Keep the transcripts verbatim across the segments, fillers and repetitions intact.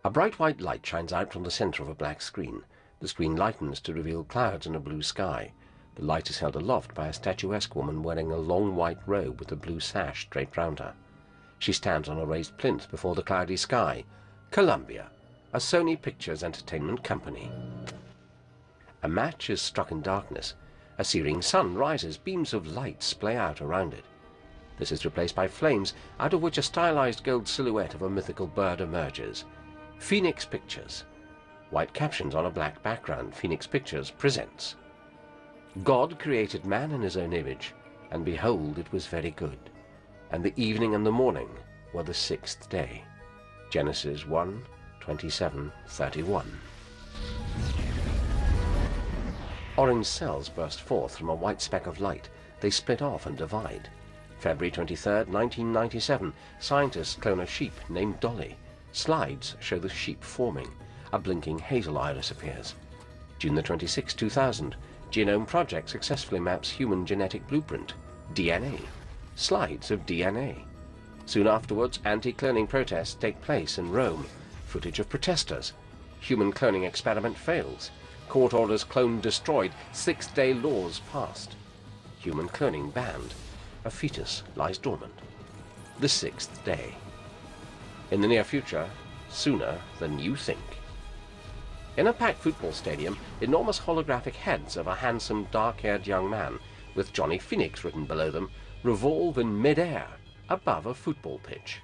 A bright white light shines out from the center of a black screen. The screen lightens to reveal clouds and a blue sky. The light is held aloft by a statuesque woman wearing a long white robe with a blue sash draped round her. She stands on a raised plinth before the cloudy sky. Columbia, a Sony Pictures Entertainment company. A match is struck in darkness. A searing sun rises, beams of light splay out around it. This is replaced by flames, out of which a stylized gold silhouette of a mythical bird emerges. Phoenix Pictures. White captions on a black background. Phoenix Pictures presents. God created man in his own image, and behold, it was very good. And the evening and the morning were the sixth day. Genesis one, twenty-seven, thirty-one. Orange cells burst forth from a white speck of light. They split off and divide. February twenty-third, nineteen ninety-seven, scientists clone a sheep named Dolly. Slides show the sheep forming. A blinking hazel iris appears. June the twenty-sixth, two thousand, Genome Project successfully maps human genetic blueprint. D N A. Slides of D N A. Soon afterwards, anti-cloning protests take place in Rome. Footage of protesters. Human cloning experiment fails. Court orders clone destroyed. Six-day laws passed. Human cloning banned. A fetus lies dormant. The sixth day. In the near future, sooner than you think. In a packed football stadium, enormous holographic heads of a handsome, dark-haired young man, with Johnny Phoenix written below them, revolve in mid-air above a football pitch.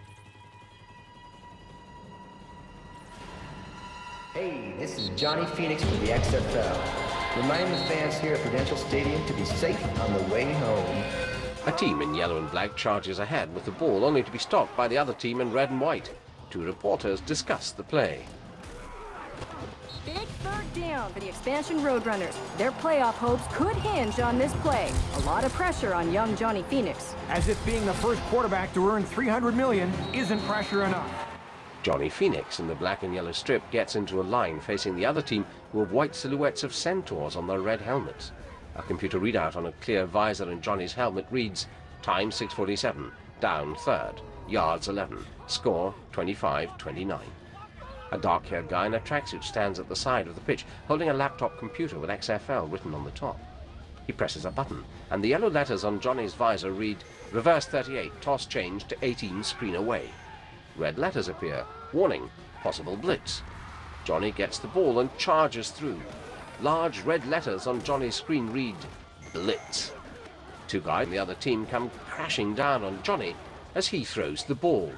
Hey, this is Johnny Phoenix from the X F L. Reminding the fans here at Prudential Stadium to be safe on the way home. A team in yellow and black charges ahead with the ball, only to be stopped by the other team in red and white. Two reporters discuss the play. Big third down for the expansion Roadrunners. Their playoff hopes could hinge on this play. A lot of pressure on young Johnny Phoenix. As if being the first quarterback to earn three hundred million dollars isn't pressure enough. Johnny Phoenix in the black and yellow strip gets into a line facing the other team who have white silhouettes of centaurs on their red helmets. A computer readout on a clear visor in Johnny's helmet reads, time six forty-seven, down third, yards eleven, score twenty-five twenty-nine. A dark-haired guy in a tracksuit stands at the side of the pitch, holding a laptop computer with X F L written on the top. He presses a button, and the yellow letters on Johnny's visor read, reverse thirty-eight, toss change to eighteen, screen away. Red letters appear, warning, possible blitz. Johnny gets the ball and charges through. Large red letters on Johnny's screen read, blitz. Two guys on the other team come crashing down on Johnny as he throws the ball.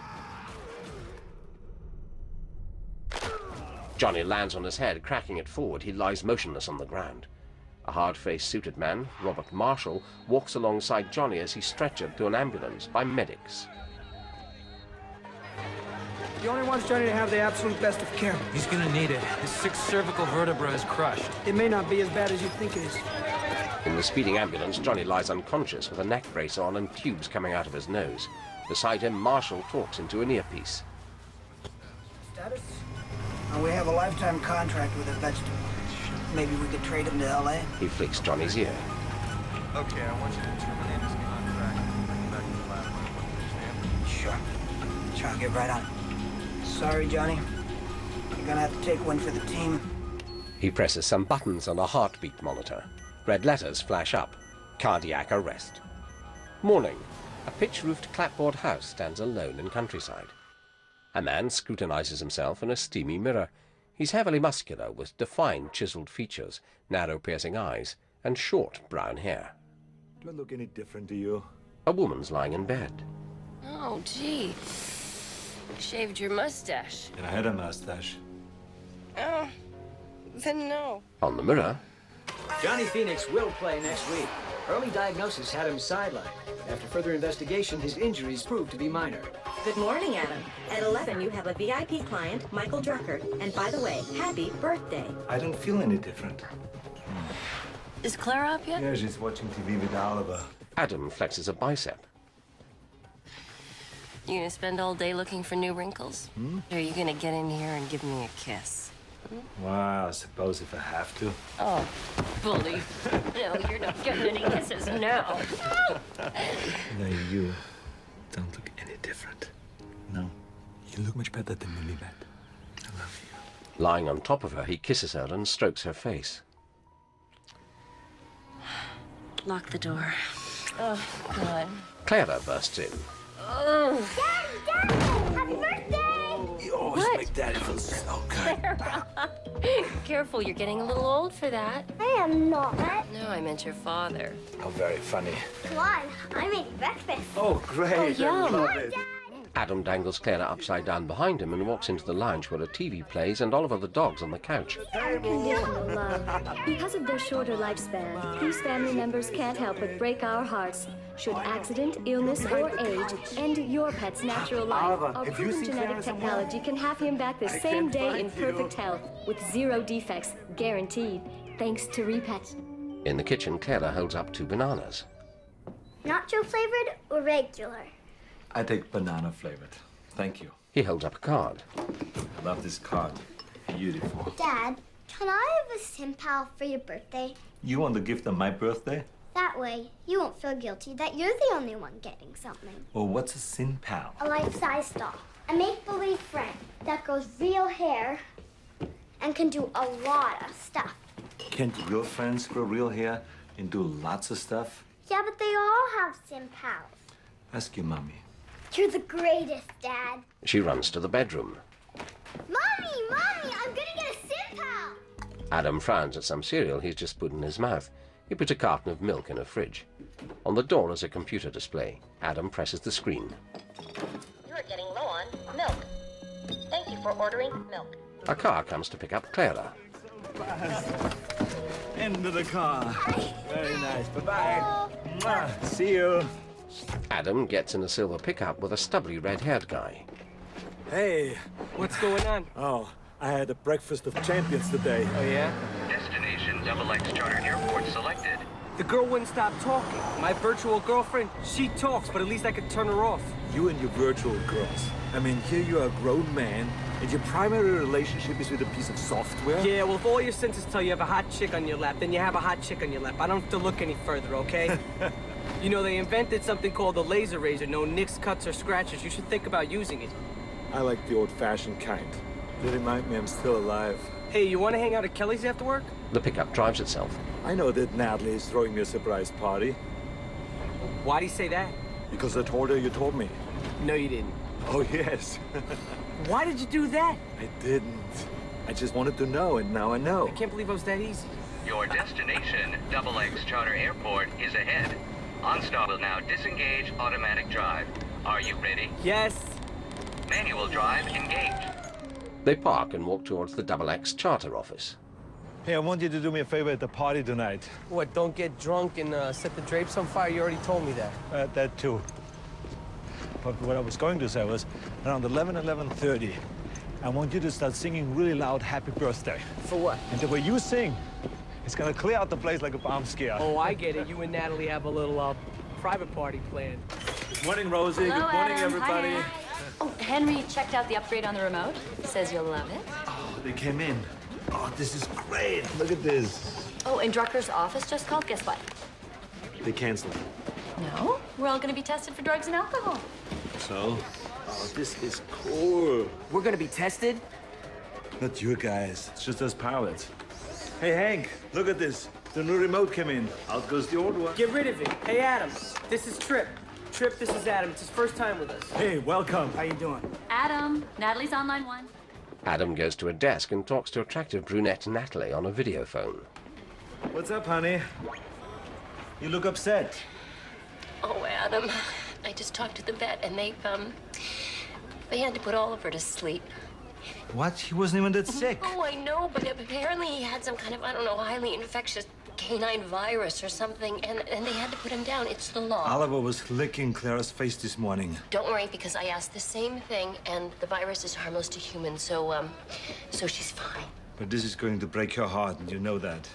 Johnny lands on his head, cracking it forward. He lies motionless on the ground. A hard-faced suited man, Robert Marshall, walks alongside Johnny as he's stretchered to an ambulance by medics. He only wants Johnny to have the absolute best of care. He's gonna need it. His sixth cervical vertebra is crushed. It may not be as bad as you think it is. In the speeding ambulance, Johnny lies unconscious with a neck brace on and tubes coming out of his nose. Beside him, Marshall talks into an earpiece. Status? Uh, we have a lifetime contract with a vegetable. Maybe we could trade him to L A? He flicks Johnny's ear. Okay, I want you to terminate his contract and bring him back to the lab. Understand? Sure. Sure, I'll get right on it. Sorry, Johnny. You're gonna have to take one for the team. He presses some buttons on a heartbeat monitor. Red letters flash up. Cardiac arrest. Morning. A pitch-roofed clapboard house stands alone in countryside. A man scrutinizes himself in a steamy mirror. He's heavily muscular, with defined, chiseled features, narrow, piercing eyes, and short, brown hair. Do I look any different to you? A woman's lying in bed. Oh, gee. You shaved your mustache. And I had a mustache. Oh, then no. On the mirror, Johnny Phoenix will play next week. Early diagnosis had him sidelined. After further investigation, his injuries proved to be minor. Good morning, Adam. At eleven, you have a V I P client, Michael Drucker. And by the way, happy birthday. I don't feel any different. Is Clara up yet? Yeah, she's watching T V with Oliver. Adam flexes a bicep. You gonna spend all day looking for new wrinkles? Hmm? Or are you gonna get in here and give me a kiss? Well, I suppose if I have to. Oh, bully. No, you're not getting any kisses now. No, you don't look any different. No. You look much better than Lilibet. Lying on top of her, he kisses her and strokes her face. Lock the door. Oh, God. Clara bursts in. Oh. Daddy, Daddy! Happy birthday! You always What? make Daddy feel so good. Clara. Careful, you're getting a little old for that. I am not. No, I meant your father. How very funny. Come on, I made breakfast. Oh, great. Oh, yum. I love it. Adam dangles Clara upside down behind him and walks into the lounge where a T V plays and Oliver the dog's on the couch. Unconditional love. Because of their shorter lifespan, these family members can't help but break our hearts. Should accident, illness, or age end your pet's natural life, our proven genetic technology can have him back the same day in perfect health, with zero defects, guaranteed, thanks to Repet. In the kitchen, Clara holds up two bananas. Nacho flavored or regular? I take banana flavored. Thank you. He holds up a card. I love this card. Beautiful. Dad, can I have a sim pal for your birthday? You want the gift on my birthday? That way, you won't feel guilty that you're the only one getting something. Well, what's a sin pal? A life-size doll. A make-believe friend that grows real hair and can do a lot of stuff. Can't your friends grow real hair and do lots of stuff? Yeah, but they all have sim pals. Ask your mommy. You're the greatest, Dad. She runs to the bedroom. Mommy, Mommy, I'm gonna get a sim pal. Adam frowns at some cereal he's just put in his mouth. He puts a carton of milk in a fridge. On the door is a computer display. Adam presses the screen. You are getting low on milk. Thank you for ordering milk. A car comes to pick up Clara. Into the car. Very nice. Bye-bye. Mwah. See you. Adam gets in a silver pickup with a stubbly red-haired guy. Hey, what's going on? Oh, I had a breakfast of champions today. Oh, yeah? Destination Double X Charter Airport selected. The girl wouldn't stop talking. My virtual girlfriend, she talks, but at least I could turn her off. You and your virtual girls. I mean, here you are a grown man, and your primary relationship is with a piece of software? Yeah, well, if all your senses tell you have a hot chick on your lap, then you have a hot chick on your lap. I don't have to look any further, okay? You know, they invented something called the laser razor. No nicks, cuts, or scratches. You should think about using it. I like the old-fashioned kind. They remind me I'm still alive. Hey, you want to hang out at Kelly's after work? The pickup drives itself. I know that Natalie is throwing me a surprise party. Why'd he say that? Because I told her you told me. No, you didn't. Oh, yes. Why did you do that? I didn't. I just wanted to know, and now I know. I can't believe it was that easy. Your destination, Double X Charter Airport, is ahead. OnStar will now disengage automatic drive. Are you ready? Yes. Manual drive engaged. They park and walk towards the Double X charter office. Hey, I want you to do me a favor at the party tonight. What, don't get drunk and uh, set the drapes on fire? You already told me that. Uh, that too. But what I was going to say was, around eleven, eleven thirty, I want you to start singing really loud happy birthday. For what? And the way you sing, it's gonna clear out the place like a bomb scare. Oh, I get it. You and Natalie have a little uh, private party planned. Good morning, Rosie. Hello, Good morning, Adam. everybody. Hi. Oh, Henry checked out the upgrade on the remote. Says you'll love it. Oh, they came in. Oh, this is great. Look at this. Oh, and Drucker's office just called. Guess what? They canceled. No, we're all going to be tested for drugs and alcohol. So? Oh, this is cool. We're going to be tested? Not you guys. It's just us pilots. Hey, Hank, look at this. The new remote came in. Out goes the old one. Get rid of it. Hey, Adam, this is Trip. Trip, this is Adam. It's his first time with us. Hey, welcome. How you doing? Adam, Natalie's on line one. Adam goes to a desk and talks to attractive brunette Natalie on a video phone. What's up, honey? You look upset. Oh, Adam, I just talked to the vet, and they, um, they had to put Oliver to sleep. What? He wasn't even that sick. Oh, I know, but apparently he had some kind of, I don't know, highly infectious canine virus or something, and, and they had to put him down. It's the law. Oliver was licking Clara's face this morning. Don't worry, because I asked the same thing, and the virus is harmless to humans, so, um, so she's fine. But this is going to break your heart, and you know that.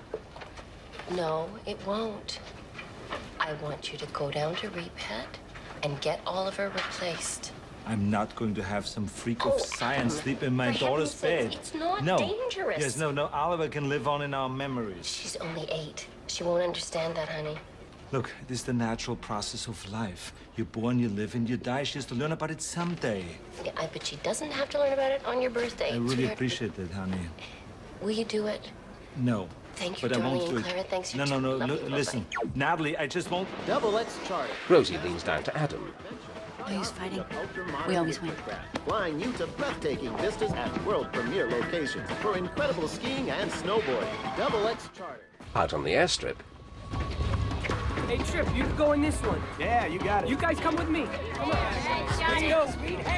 No, it won't. I want you to go down to Repet and get Oliver replaced. I'm not going to have some freak Oh, of science Adam, sleep in my for daughter's heaven's bed. sakes, it's not no. dangerous. Yes, no, no. Oliver can live on in our memories. She's only eight. She won't understand that, honey. Look, this is the natural process of life. You're born, you live, and you die. She has to learn about it someday. Yeah, I, but she doesn't have to learn about it on your birthday. I really sweetheart. appreciate that, honey. Will you do it? No. Thank you, but I darling, won't do and it. Clara, thanks. No, no, no, no, listen. Natalie, I just won't... Double X Charter. Rosie leans down to Adam. No use fighting. We always win. Flying you to breathtaking vistas at world premiere locations for incredible skiing and snowboarding. Double X Charter. Out on the airstrip, Hey, Trip, you can go in this one. Yeah, you got it. You guys come with me. Come on. Let's go.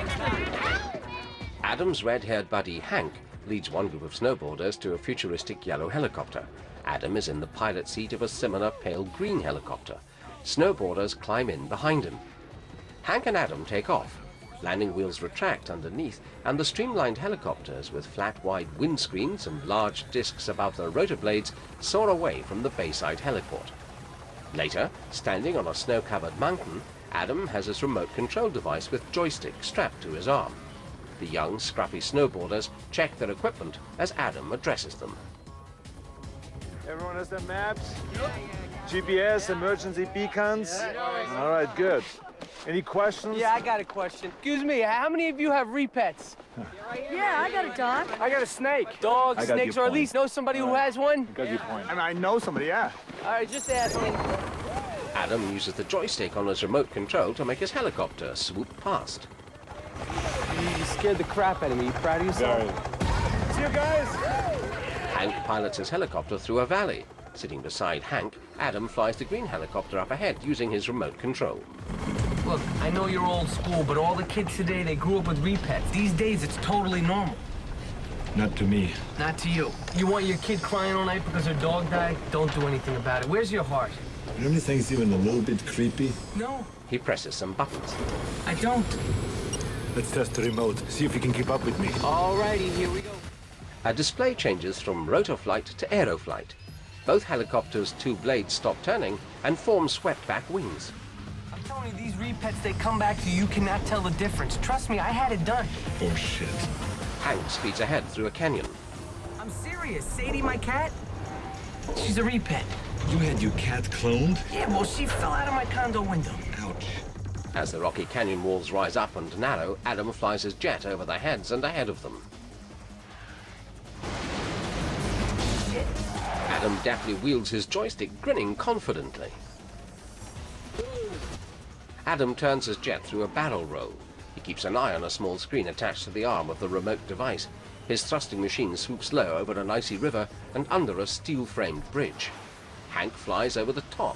Adam's red-haired buddy Hank leads one group of snowboarders to a futuristic yellow helicopter. Adam is in the pilot seat of a similar pale green helicopter. Snowboarders climb in behind him. Hank and Adam take off. Landing wheels retract underneath, and the streamlined helicopters with flat, wide windscreens and large discs above their rotor blades soar away from the Bayside heliport. Later, standing on a snow-covered mountain, Adam has his remote control device with joystick strapped to his arm. The young, scruffy snowboarders check their equipment as Adam addresses them. Everyone has their maps? G P S, emergency beacons? All right, good. Any questions? Yeah, I got a question. Excuse me, how many of you have repets? Yeah, I got a dog. I got a snake. Dogs, I got snakes, your or at point. least know somebody who has one? Got your point. I mean, I know somebody, yeah. All right, just asking. Adam uses the joystick on his remote control to make his helicopter swoop past. You scared the crap out of me. You proud of yourself? Very. See you guys! Hank pilots his helicopter through a valley. Sitting beside Hank, Adam flies the green helicopter up ahead using his remote control. Look, I know you're old school, but all the kids today, they grew up with repets. These days, it's totally normal. Not to me. Not to you. You want your kid crying all night because her dog died? Don't do anything about it. Where's your heart? You don't think it's even a little bit creepy? No, He presses some buttons. I don't. Let's test the remote. See if you can keep up with me. Alrighty, here we go. A display changes from rotor flight to aeroflight. Both helicopters' two blades stop turning and form swept-back wings. I'm telling you, these repets, they come back to you. You cannot tell the difference. Trust me, I had it done. Oh, shit. Hank speeds ahead through a canyon. I'm serious. Sadie, my cat, she's a repet. You had your cat cloned? Yeah, well, she fell out of my condo window. Ouch. As the rocky canyon walls rise up and narrow, Adam flies his jet over their heads and ahead of them. Adam deftly wields his joystick, grinning confidently. Adam turns his jet through a barrel roll. He keeps an eye on a small screen attached to the arm of the remote device. His thrusting machine swoops low over an icy river and under a steel-framed bridge. Hank flies over the top.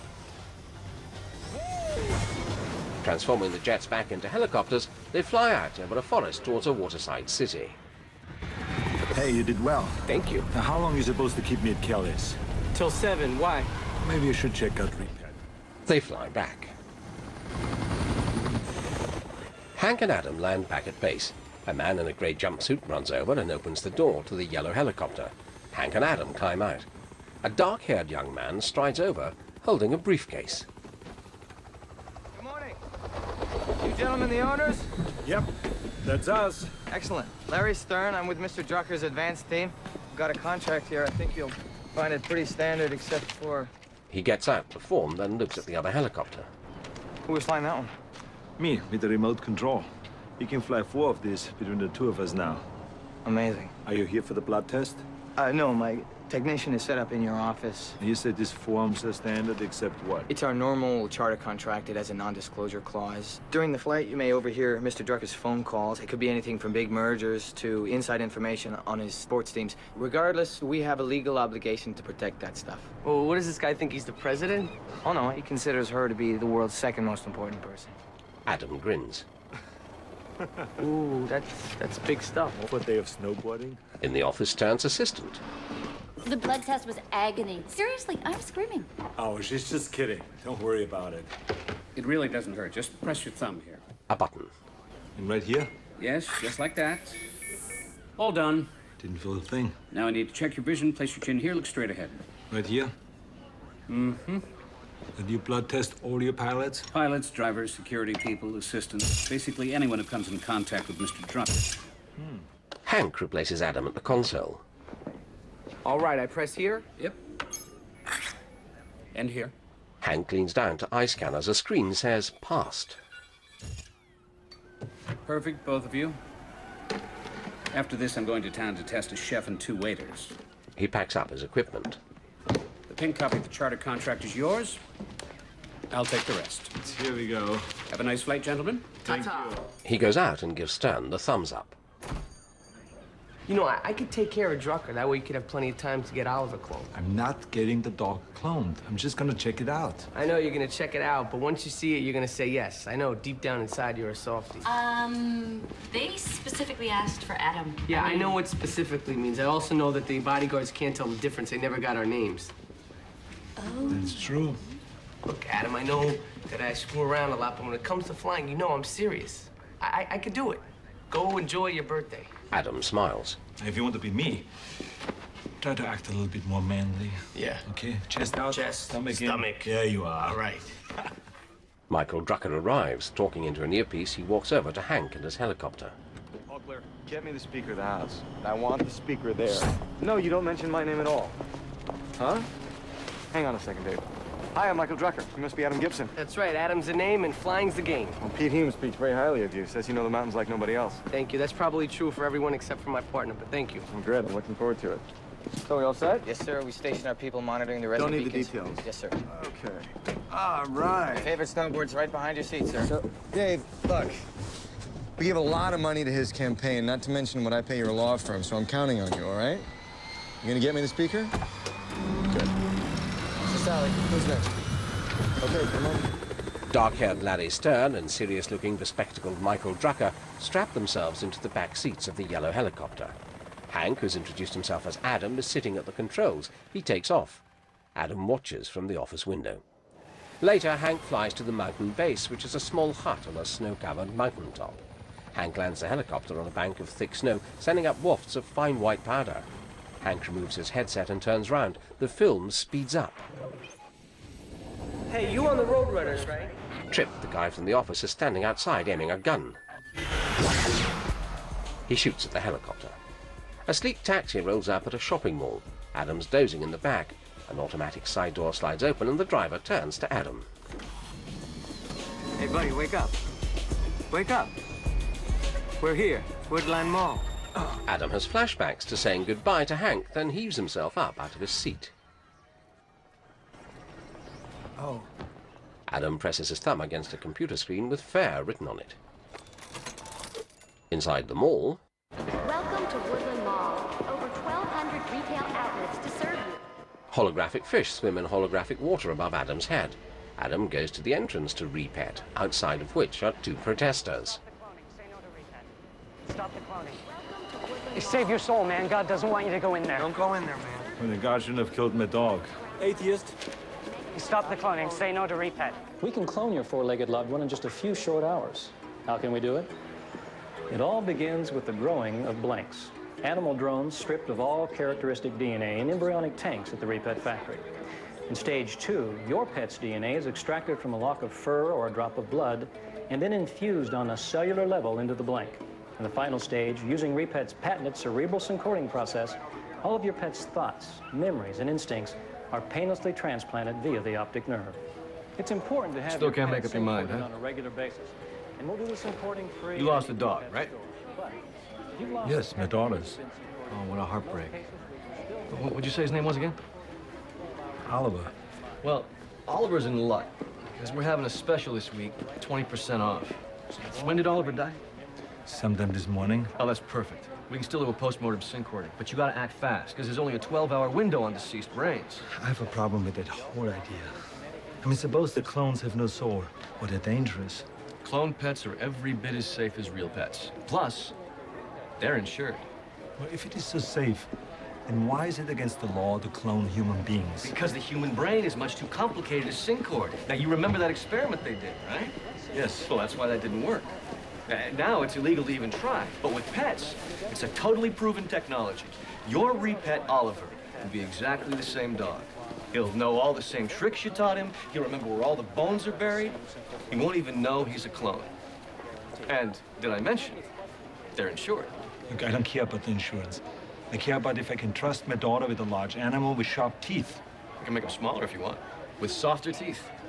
Transforming the jets back into helicopters, they fly out over a forest towards a waterside city. Hey, you did well. Thank you. Now, how long are you supposed to keep me at Kelly's? Till seven. Why? Maybe you should check out Repet. They fly back. Hank and Adam land back at base. A man in a grey jumpsuit runs over and opens the door to the yellow helicopter. Hank and Adam climb out. A dark-haired young man strides over, holding a briefcase. Good morning. You gentlemen the owners? Yep, that's us. Excellent. Larry Stern, I'm with Mister Drucker's advanced team. We've got a contract here. I think you'll find it pretty standard except for... He gets out the form, then looks at the other helicopter. Who was flying that one? Me, with the remote control. We can fly four of these between the two of us now. Amazing. Are you here for the blood test? Uh, no, my technician is set up in your office. You said this form's are standard except what? It's our normal charter contract. It has a non-disclosure clause. During the flight, you may overhear Mister Drucker's phone calls. It could be anything from big mergers to inside information on his sports teams. Regardless, we have a legal obligation to protect that stuff. Well, what does this guy think? He's the president? Oh, no, he considers her to be the world's second most important person. Adam grins. Ooh, that's, that's big stuff. What day of snowboarding? In the office turns assistant. The blood test was agony. Seriously, I'm screaming. Oh, she's just kidding. Don't worry about it. It really doesn't hurt. Just press your thumb here. A button. And right here? Yes, just like that. All done. Didn't feel a thing. Now I need to check your vision. Place your chin here. Look straight ahead. Right here? Mm-hmm. And you blood test all your pilots? Pilots, drivers, security people, assistants. Basically anyone who comes in contact with Mister Drucker. Hmm. Hank replaces Adam at the console. All right, I press here? Yep. And here. Hank leans down to eye scan as a screen says passed. Perfect, both of you. After this, I'm going to town to test a chef and two waiters. He packs up his equipment. The pink copy of the charter contract is yours. I'll take the rest. Here we go. Have a nice flight, gentlemen. Thank you. He goes out and gives Stern the thumbs up. You know, I, I could take care of Drucker. That way you could have plenty of time to get Oliver cloned. I'm not getting the dog cloned. I'm just gonna check it out. I know you're gonna check it out, but once you see it, you're gonna say yes. I know deep down inside you're a softie. Um, they specifically asked for Adam. Yeah, I, mean... I know what specifically means. I also know that the bodyguards can't tell the difference. They never got our names. Oh. That's true. Look, Adam, I know that I screw around a lot, but when it comes to flying, you know I'm serious. I, I, I could do it. Go enjoy your birthday. Adam smiles. If you want to be me, try to act a little bit more manly. Yeah. Okay, chest out, Chest, stomach, stomach. in. There you are. All right. Michael Drucker arrives. Talking into an earpiece, he walks over to Hank and his helicopter. Ogler, get me the speaker of the house. I want the speaker there. No, you don't mention my name at all. Huh? Hang on a second, Dave. Hi, I'm Michael Drucker. You must be Adam Gibson. That's right. Adam's the name and flying's the game. Well, Pete Hume speaks very highly of you. Says you know the mountains like nobody else. Thank you. That's probably true for everyone except for my partner, but thank you. I'm good. I'm looking forward to it. So we all set? Yes, sir. We stationed our people monitoring the resident Don't need the beacons. details. Yes, sir. Okay. All right. Favorite snowboard's right behind your seat, sir. So, Dave, look. We give a lot of money to his campaign, not to mention what I pay your law firm, so I'm counting on you, all right? You gonna get me the speaker? Good. Mister Sally, who's next? Okay, come on. Dark-haired Larry Stern and serious-looking, bespectacled Michael Drucker strap themselves into the back seats of the yellow helicopter. Hank, who's introduced himself as Adam, is sitting at the controls. He takes off. Adam watches from the office window. Later, Hank flies to the mountain base, which is a small hut on a snow-covered mountaintop. Hank lands the helicopter on a bank of thick snow, sending up wafts of fine white powder. Hank removes his headset and turns round. The film speeds up. Hey, you on the Roadrunners, right? Trip, the guy from the office, is standing outside aiming a gun. He shoots at the helicopter. A sleek taxi rolls up at a shopping mall. Adam's dozing in the back. An automatic side door slides open and the driver turns to Adam. Hey, buddy, wake up. Wake up. We're here, Woodland Mall. Adam has flashbacks to saying goodbye to Hank, then heaves himself up out of his seat. Oh. Adam presses his thumb against a computer screen with Fair written on it. Inside the mall... Welcome to Woodland Mall. Over twelve hundred retail outlets to serve you. Holographic fish swim in holographic water above Adam's head. Adam goes to the entrance to Repet, outside of which are two protesters. Stop the cloning. Hey, save your soul, man. God doesn't want you to go in there. Don't go in there, man. Well, the guard shouldn't have killed my dog. Atheist. Stop the cloning. Say no to Repet. We can clone your four-legged loved one in just a few short hours. How can we do it? It all begins with the growing of blanks. Animal drones stripped of all characteristic D N A in embryonic tanks at the Repet factory. In stage two, your pet's D N A is extracted from a lock of fur or a drop of blood and then infused on a cellular level into the blank. In the final stage, using Repet's patented cerebral syncording process, all of your pet's thoughts, memories, and instincts are painlessly transplanted via the optic nerve. It's important to have Still your can't pet make up your mind, syncorded huh? on a regular basis. And we'll do this importing free. You lost a dog, right? Yes, my daughter's. Oh, what a heartbreak. What, what'd you say his name was again? Oliver. Well, Oliver's in luck, because we're having a special this week, twenty percent off. When did Oliver die? Sometime this morning. Oh, that's perfect. We can still do a postmortem syncording, but you gotta act fast, because there's only a twelve hour window on deceased brains. I have a problem with that whole idea. I mean, suppose the clones have no soul, or they're dangerous. Clone pets are every bit as safe as real pets. Plus, they're insured. Well, if it is so safe, then why is it against the law to clone human beings? Because the human brain is much too complicated to syncord. Now, you remember that experiment they did, right? Yes. Well, that's why that didn't work. Uh, now it's illegal to even try. But with pets, it's a totally proven technology. Your repet, Oliver, will be exactly the same dog. He'll know all the same tricks you taught him. He'll remember where all the bones are buried. He won't even know he's a clone. And did I mention, they're insured. Look, I don't care about the insurance. I care about if I can trust my daughter with a large animal with sharp teeth. I can make them smaller if you want, with softer teeth.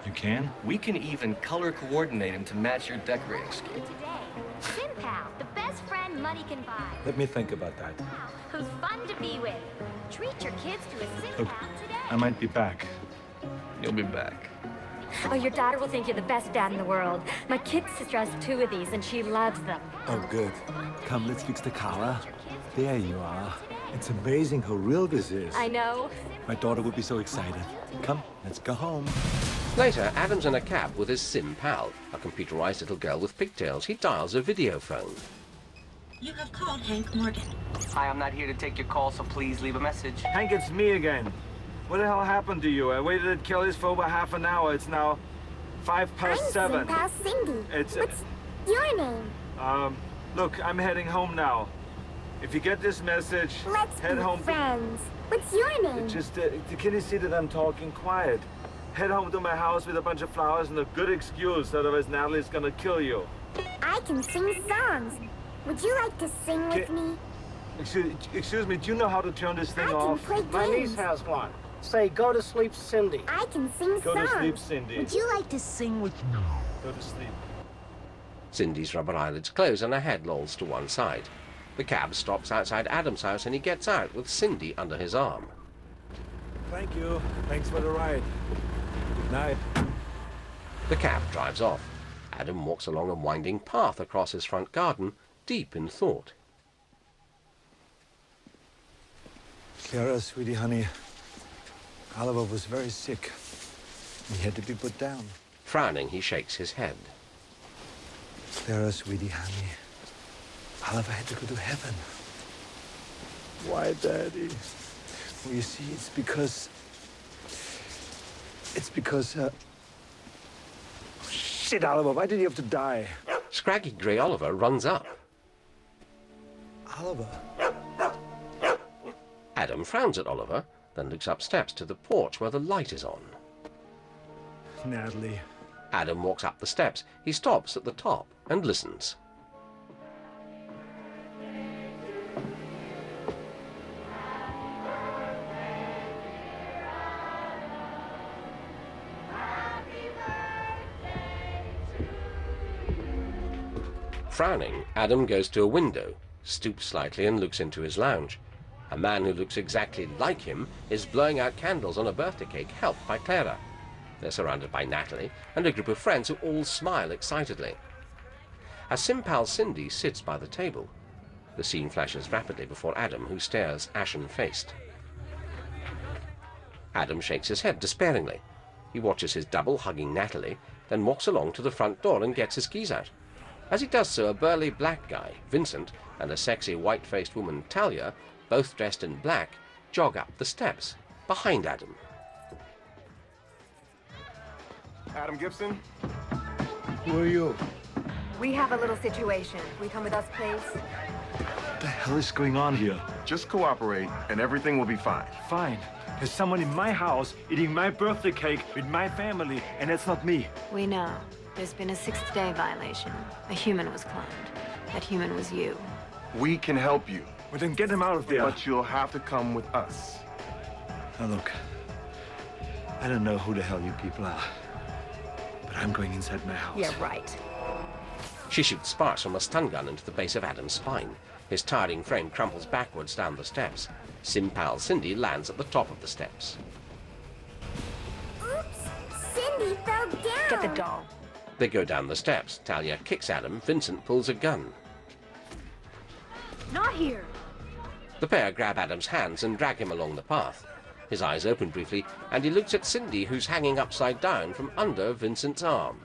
You can? We can even color coordinate him to match your decorating scheme. SimPal, the best friend money can buy. Let me think about that. Who's fun to be with. Treat your kids to a SimPal Look, today. I might be back. You'll be back. Oh, your daughter will think you're the best dad in the world. My kid sister has two of these, and she loves them. Oh, good. Come, let's fix the car. There you are. It's amazing how real this is. I know. My daughter would be so excited. Come, let's go home. Later, Adam's in a cab with his sim pal, a computerized little girl with pigtails. He dials a video phone. You have called Hank Morgan. Hi, I'm not here to take your call, so please leave a message. Hank, it's me again. What the hell happened to you? I waited at Kelly's for over half an hour. It's now five past I'm seven. SimPal Cindy. It's What's your name? um. Look, I'm heading home now. If you get this message, Let's head be home. friends. What's your name? Just uh, can you see that I'm talking quiet? Head home to my house with a bunch of flowers and a good excuse, otherwise Natalie's gonna kill you. I can sing songs. Would you like to sing with Ca- me? Excuse, excuse me, do you know how to turn this thing I can off? play My games. niece has one. Say, go to sleep, Cindy. I can sing Go songs. to sleep, Cindy. Would you like to sing with me? Go to sleep. Cindy's rubber eyelids close and her head lolls to one side. The cab stops outside Adam's house and he gets out with Cindy under his arm. Thank you. Thanks for the ride. Good night. The cab drives off. Adam walks along a winding path across his front garden, deep in thought. Clara, sweetie, honey, Oliver was very sick. He had to be put down. Frowning, he shakes his head. Clara, sweetie, honey, Oliver had to go to heaven. Why, Daddy? Well, you see, it's because... It's because, uh... Oh, shit, Oliver, why did he have to die? Scraggy grey Oliver runs up. Oliver? Adam frowns at Oliver, then looks up steps to the porch where the light is on. Natalie. Adam walks up the steps. He stops at the top and listens. Frowning, Adam goes to a window, stoops slightly and looks into his lounge. A man who looks exactly like him is blowing out candles on a birthday cake helped by Clara. They're surrounded by Natalie and a group of friends who all smile excitedly. A SimPal Cindy sits by the table. The scene flashes rapidly before Adam, who stares ashen-faced. Adam shakes his head despairingly. He watches his double hugging Natalie, then walks along to the front door and gets his keys out. As he does so, a burly black guy, Vincent, and a sexy white-faced woman, Talia, both dressed in black, jog up the steps, behind Adam. Adam Gibson? Who are you? We have a little situation. Will you come with us, please? What the hell is going on here? Just cooperate, and everything will be fine. Fine. There's someone in my house eating my birthday cake with my family, and that's not me. We know. There's been a sixth day violation. A human was cloned. That human was you. We can help you. Well, then get him out of there. But you'll have to come with us. Now, look. I don't know who the hell you people are, but I'm going inside my house. Yeah, right. She shoots sparks from a stun gun into the base of Adam's spine. His tiring frame crumples backwards down the steps. SimPal Cindy lands at the top of the steps. Oops! Cindy fell down! Get the doll. They go down the steps. Talia kicks Adam. Vincent pulls a gun. Not here! The pair grab Adam's hands and drag him along the path. His eyes open briefly, and he looks at Cindy, who's hanging upside down from under Vincent's arm.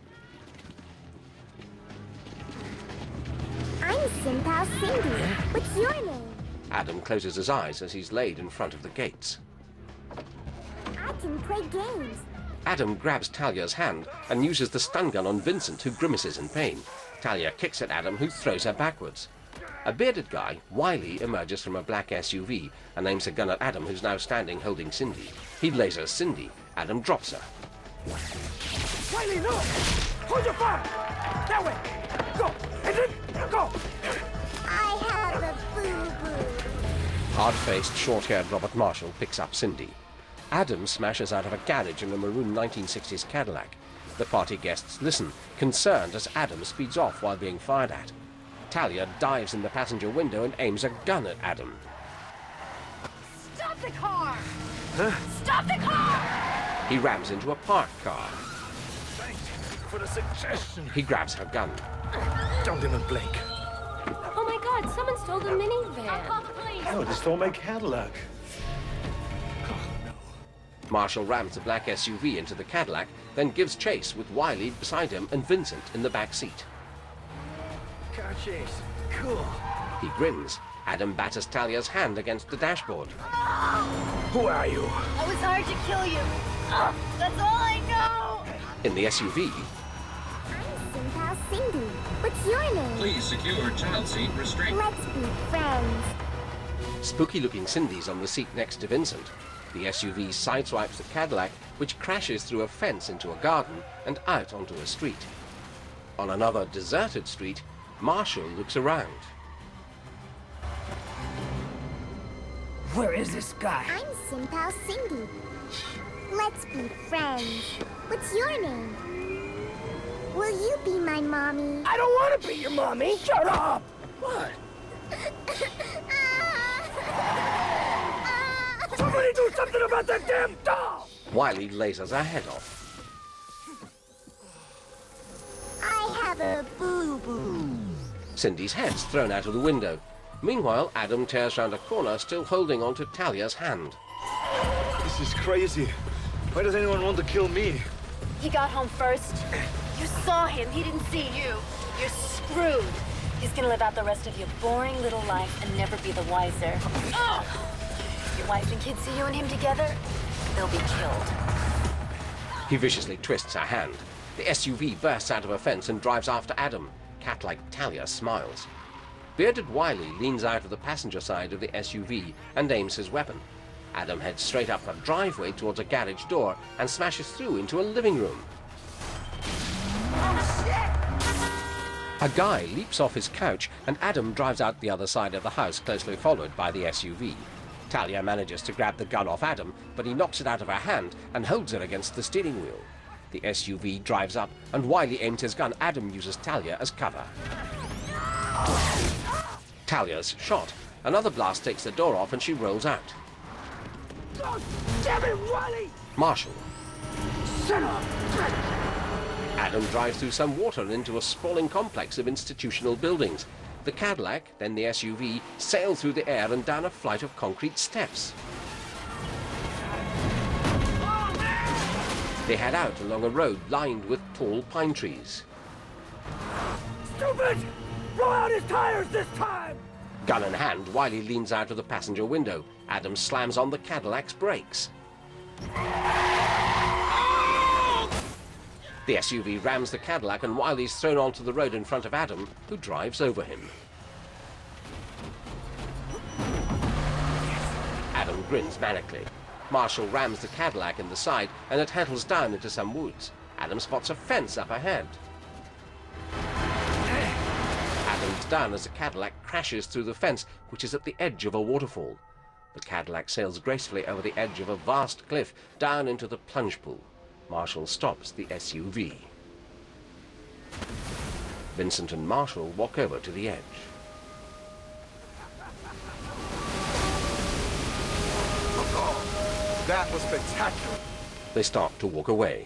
I'm SimPal Cindy. What's your name? Adam closes his eyes as he's laid in front of the gates. I can play games. Adam grabs Talia's hand and uses the stun gun on Vincent, who grimaces in pain. Talia kicks at Adam, who throws her backwards. A bearded guy, Wiley, emerges from a black S U V and aims a gun at Adam, who's now standing holding Cindy. He lasers Cindy. Adam drops her. Wiley, no! Hold your fire! That way! Go! And then go! I have a boo-boo. Hard-faced, short-haired Robert Marshall picks up Cindy. Adam smashes out of a garage in a maroon nineteen sixties Cadillac. The party guests listen, concerned as Adam speeds off while being fired at. Talia dives in the passenger window and aims a gun at Adam. Stop the car! Huh? Stop the car! He rams into a parked car. Thanks for the suggestion. He grabs her gun. Don't even blink. Oh my God, someone stole the minivan. I'll call the police. Oh, they stole my Cadillac. Marshall rams the black S U V into the Cadillac, then gives chase with Wiley beside him and Vincent in the back seat. Car chase. Cool. He grins. Adam batters Talia's hand against the dashboard. Who are you? I was hired to kill you. Oh, that's all I know. In the S U V, I'm Simpal Cindy. What's your name? Please secure child seat restraint. Let's be friends. spooky-looking Cindy's on the seat next to Vincent. The S U V sideswipes the Cadillac, which crashes through a fence into a garden and out onto a street. On another deserted street, Marshall looks around. Where is this guy? I'm Simpal Cindy. Let's be friends. What's your name? Will you be my mommy? I don't want to be your mommy. Shut up. What? Somebody do something about that damn doll! Wiley lasers her head off. I have a boo-boo. Cindy's head's thrown out of the window. Meanwhile, Adam tears round a corner, still holding on to Talia's hand. This is crazy. Why does anyone want to kill me? He got home first. You saw him. He didn't see you. You're screwed. He's gonna live out the rest of your boring little life and never be the wiser. Ugh! Your wife and kids see you and him together, they'll be killed. He viciously twists her hand. The S U V bursts out of a fence and drives after Adam. Cat-like Talia smiles. Bearded Wiley leans out of the passenger side of the S U V and aims his weapon. Adam heads straight up a driveway towards a garage door and smashes through into a living room. A guy leaps off his couch and Adam drives out the other side of the house, closely followed by the S U V. Talia manages to grab the gun off Adam, but he knocks it out of her hand and holds it against the steering wheel. The S U V drives up and Wiley aims his gun. Adam uses Talia as cover. Talia's shot. Another blast takes the door off and she rolls out. Oh, damn it, Wiley! Marshall. Son of a... Adam drives through some water and into a sprawling complex of institutional buildings. The Cadillac, then the S U V, sail through the air and down a flight of concrete steps. They head out along a road lined with tall pine trees. Stupid! Blow out his tires this time! Gun in hand, Wiley leans out of the passenger window. Adam slams on the Cadillac's brakes. The S U V rams the Cadillac and Wiley's thrown onto the road in front of Adam, who drives over him. Adam grins manically. Marshall rams the Cadillac in the side and it hurtles down into some woods. Adam spots a fence up ahead. Adam's down as the Cadillac crashes through the fence, which is at the edge of a waterfall. The Cadillac sails gracefully over the edge of a vast cliff down into the plunge pool. Marshall stops the S U V. Vincent and Marshall walk over to the edge. That was spectacular. They start to walk away.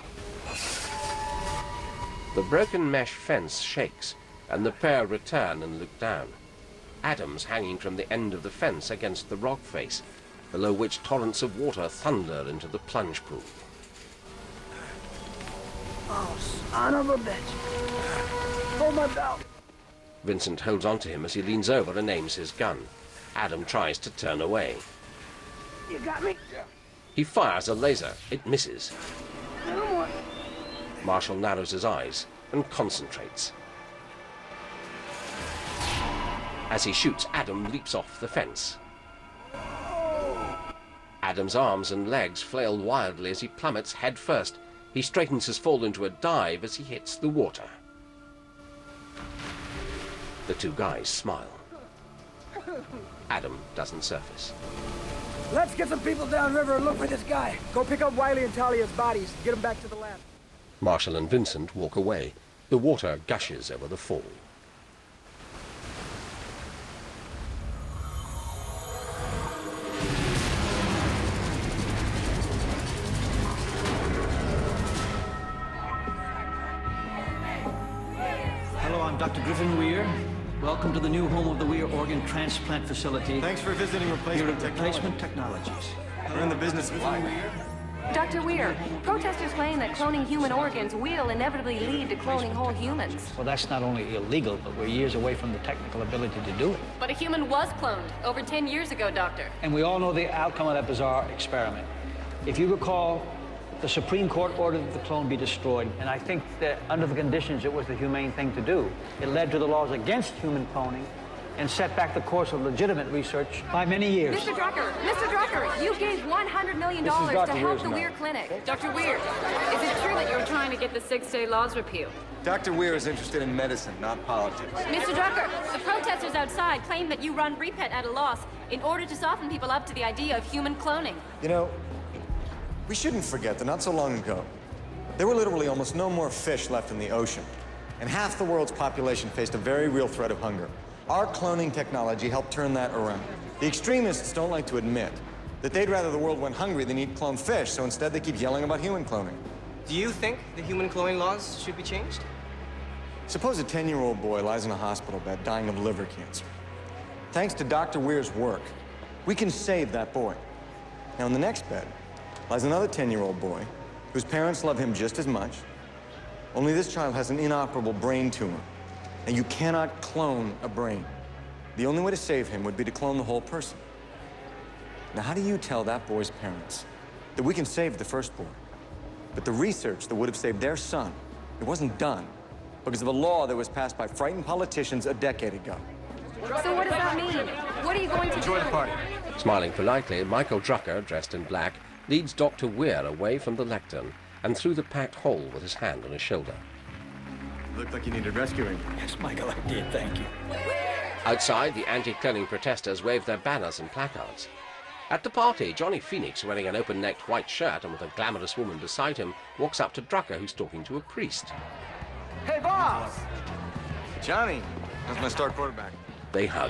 The broken mesh fence shakes, and the pair return and look down. Adam's hanging from the end of the fence against the rock face, below which torrents of water thunder into the plunge pool. Oh, son of a bitch. Hold my belt. Vincent holds onto him as he leans over and aims his gun. Adam tries to turn away. You got me? He fires a laser. It misses. No more. Marshall narrows his eyes and concentrates. As he shoots, Adam leaps off the fence. Adam's arms and legs flail wildly as he plummets head first. He straightens his fall into a dive as he hits the water. The two guys smile. Adam doesn't surface. Let's get some people downriver and look for this guy. Go pick up Wiley and Talia's bodies. Get them back to the lab. Marshall and Vincent walk away. The water gushes over the fall. Hello, I'm Doctor Griffin Weir. Welcome to the new home of the Weir Organ Transplant Facility. Thanks for visiting Replacement Here at Replacement Technologies. We're in the business of life. Doctor Weir, protesters claim that cloning human organs will inevitably lead to cloning whole humans. Well, that's not only illegal, but we're years away from the technical ability to do it. But a human was cloned over ten years ago, Doctor. And we all know the outcome of that bizarre experiment. If you recall, the Supreme Court ordered that the clone be destroyed, and I think that under the conditions, it was the humane thing to do. It led to the laws against human cloning and set back the course of legitimate research by many years. Mister Drucker, Mister Drucker, you gave one hundred million dollars to help the Weir Clinic. Doctor Weir, is it true that you're trying to get the six-day laws repealed? Doctor Weir is interested in medicine, not politics. Mister Drucker, the protesters outside claim that you run Repet at a loss in order to soften people up to the idea of human cloning. You know, we shouldn't forget that not so long ago, there were literally almost no more fish left in the ocean, and half the world's population faced a very real threat of hunger. Our cloning technology helped turn that around. The extremists don't like to admit that they'd rather the world went hungry than eat cloned fish, so instead they keep yelling about human cloning. Do you think the human cloning laws should be changed? Suppose a ten-year-old boy lies in a hospital bed dying of liver cancer. Thanks to Doctor Weir's work, we can save that boy. Now, in the next bed lies another ten-year-old boy whose parents love him just as much, only this child has an inoperable brain tumor. And you cannot clone a brain. The only way to save him would be to clone the whole person. Now, how do you tell that boy's parents that we can save the first boy, but the research that would have saved their son, it wasn't done because of a law that was passed by frightened politicians a decade ago? So what does that mean? What are you going to Enjoy do? the party. Smiling politely, Michael Drucker, dressed in black, leads Doctor Weir away from the lectern and through the packed hole with his hand on his shoulder. Looked like you needed rescuing. Yes, Michael, I did. Thank you. Outside, the anti-cloning protesters wave their banners and placards. At the party, Johnny Phoenix, wearing an open-necked white shirt and with a glamorous woman beside him, walks up to Drucker, who's talking to a priest. Hey, boss! Johnny, that's my star quarterback. They hug.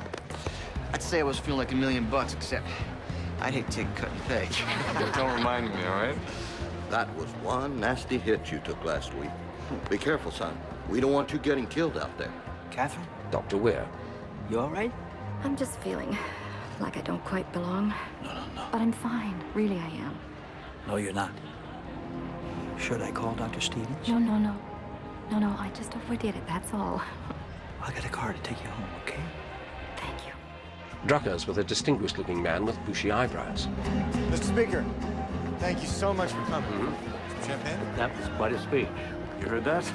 I'd say I was feeling like a million bucks, except I'd hate to take a cut and pay. Don't remind me, all right? That was one nasty hit you took last week. Be careful, son. We don't want you getting killed out there. Catherine? Doctor Weir. You all right? I'm just feeling like I don't quite belong. No, no, no. But I'm fine. Really, I am. No, you're not. Should I call Doctor Stevens? No, no, no. No, no, I just overdid it, that's all. I'll get a car to take you home, okay? Thank you. Drucker's with a distinguished-looking man with bushy eyebrows. Mister Speaker, thank you so much for coming. Mm-hmm. Some champagne? That was quite a speech. You heard that?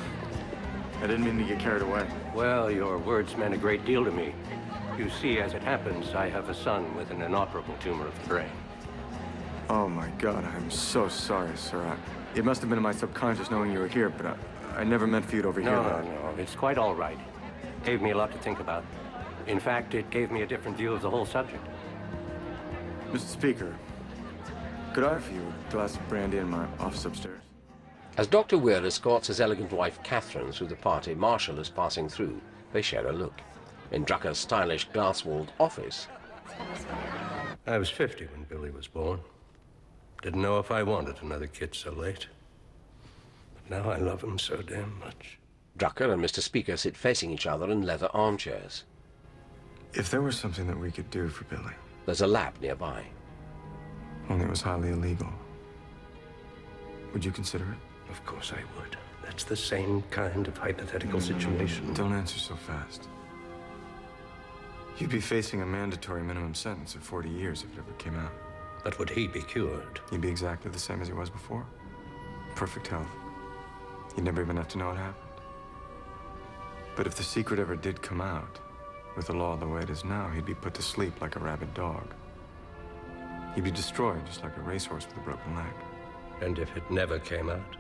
I didn't mean to get carried away. Well, your words meant a great deal to me. You see, as it happens, I have a son with an inoperable tumor of the brain. Oh my God, I'm so sorry, sir. I, it must have been in my subconscious knowing you were here, but I, I never meant for you to overhear No, that. no, no, it's quite all right. Gave me a lot to think about. In fact, it gave me a different view of the whole subject. Mister Speaker, could I offer you a glass of brandy in my office upstairs? As Doctor Weir escorts his elegant wife Catherine through the party, Marshall is passing through. They share a look. In Drucker's stylish glass-walled office. I was fifty when Billy was born. Didn't know if I wanted another kid so late. But now I love him so damn much. Drucker and Mister Speaker sit facing each other in leather armchairs. If there was something that we could do for Billy... There's a lab nearby. Only it was highly illegal. Would you consider it? Of course I would. That's the same kind of hypothetical no, no, no, situation. No, no. Don't answer so fast. You'd be facing a mandatory minimum sentence of forty years if it ever came out. But would he be cured? He'd be exactly the same as he was before. Perfect health. He'd never even have to know it happened. But if the secret ever did come out, with the law the way it is now, he'd be put to sleep like a rabid dog. He'd be destroyed just like a racehorse with a broken leg. And if it never came out?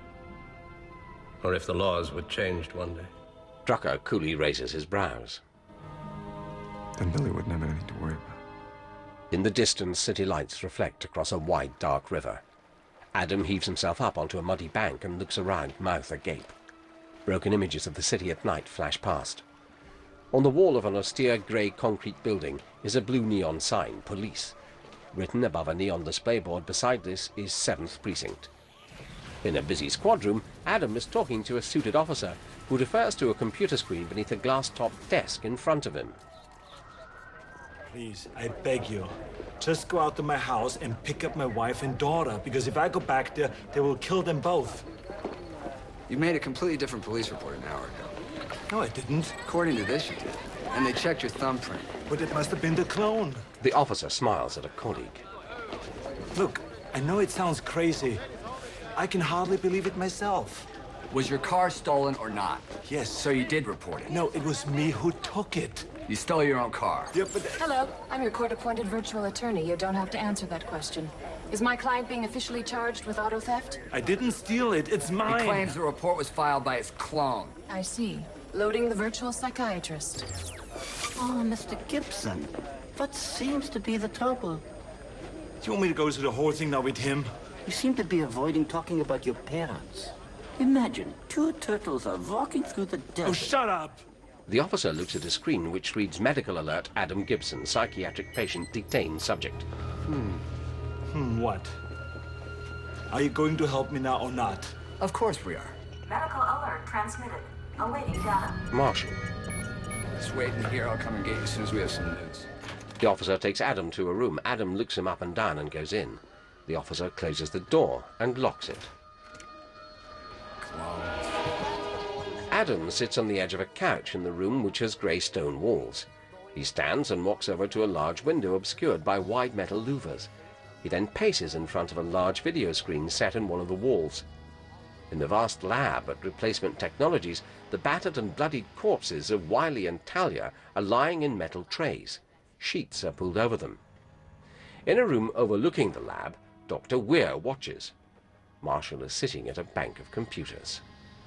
Or if the laws were changed one day? Drucker coolly raises his brows. Then Billy wouldn't have anything to worry about. In the distance, city lights reflect across a wide, dark river. Adam heaves himself up onto a muddy bank and looks around, mouth agape. Broken images of the city at night flash past. On the wall of an austere grey concrete building is a blue neon sign, Police. Written above a neon display board beside this is seventh Precinct. In a busy squad room, Adam is talking to a suited officer who refers to a computer screen beneath a glass-topped desk in front of him. Please, I beg you, just go out to my house and pick up my wife and daughter, because if I go back there, they will kill them both. You made a completely different police report an hour ago. No, I didn't. According to this, you did. And they checked your thumbprint. But it must have been the clone. The officer smiles at a colleague. Look, I know it sounds crazy. I can hardly believe it myself. Was your car stolen or not? Yes. So you did report it? No, it was me who took it. You stole your own car? Yeah, but... Hello, I'm your court-appointed virtual attorney. You don't have to answer that question. Is my client being officially charged with auto theft? I didn't steal it. It's mine. He claims the report was filed by his clone. I see. Loading the virtual psychiatrist. Oh, Mister Gibson. What seems to be the trouble? Do you want me to go through the whole thing now with him? You seem to be avoiding talking about your parents. Imagine, two turtles are walking through the desert. Oh, shut up! The officer looks at a screen which reads Medical Alert, Adam Gibson, psychiatric patient, detained subject. Hmm. Hmm, what? Are you going to help me now or not? Of course we are. Medical alert transmitted. Awaiting data. Marshall. Just wait in here. I'll come and get you as soon as we have some news. The officer takes Adam to a room. Adam looks him up and down and goes in. The officer closes the door and locks it. Adam sits on the edge of a couch in the room which has grey stone walls. He stands and walks over to a large window obscured by wide metal louvers. He then paces in front of a large video screen set in one of the walls. In the vast lab at Replacement Technologies, the battered and bloodied corpses of Wiley and Talia are lying in metal trays. Sheets are pulled over them. In a room overlooking the lab, Doctor Weir watches. Marshall is sitting at a bank of computers.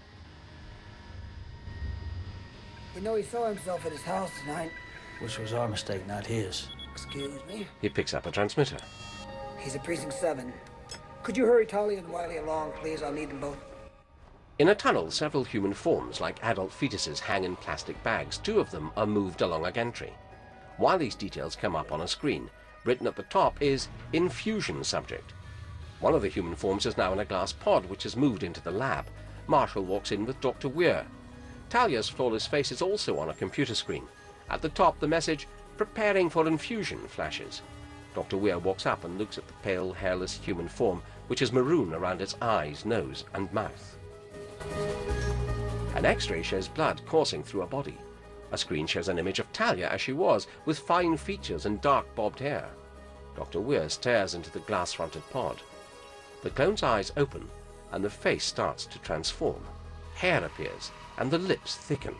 You know, he saw himself at his house tonight. Which was our mistake, not his. Excuse me? He picks up a transmitter. He's at Precinct seven. Could you hurry Talia and Wiley along, please? I'll need them both. In a tunnel, several human forms, like adult fetuses, hang in plastic bags. Two of them are moved along a gantry. Wiley's details come up on a screen. Written at the top is Infusion Subject. One of the human forms is now in a glass pod, which has moved into the lab. Marshall walks in with Doctor Weir. Talia's flawless face is also on a computer screen. At the top, the message, Preparing for Infusion, flashes. Doctor Weir walks up and looks at the pale, hairless human form, which is maroon around its eyes, nose, and mouth. An X-ray shows blood coursing through a body. A screen shows an image of Talia as she was, with fine features and dark bobbed hair. Doctor Weir stares into the glass-fronted pod. The clone's eyes open, and the face starts to transform. Hair appears, and the lips thicken.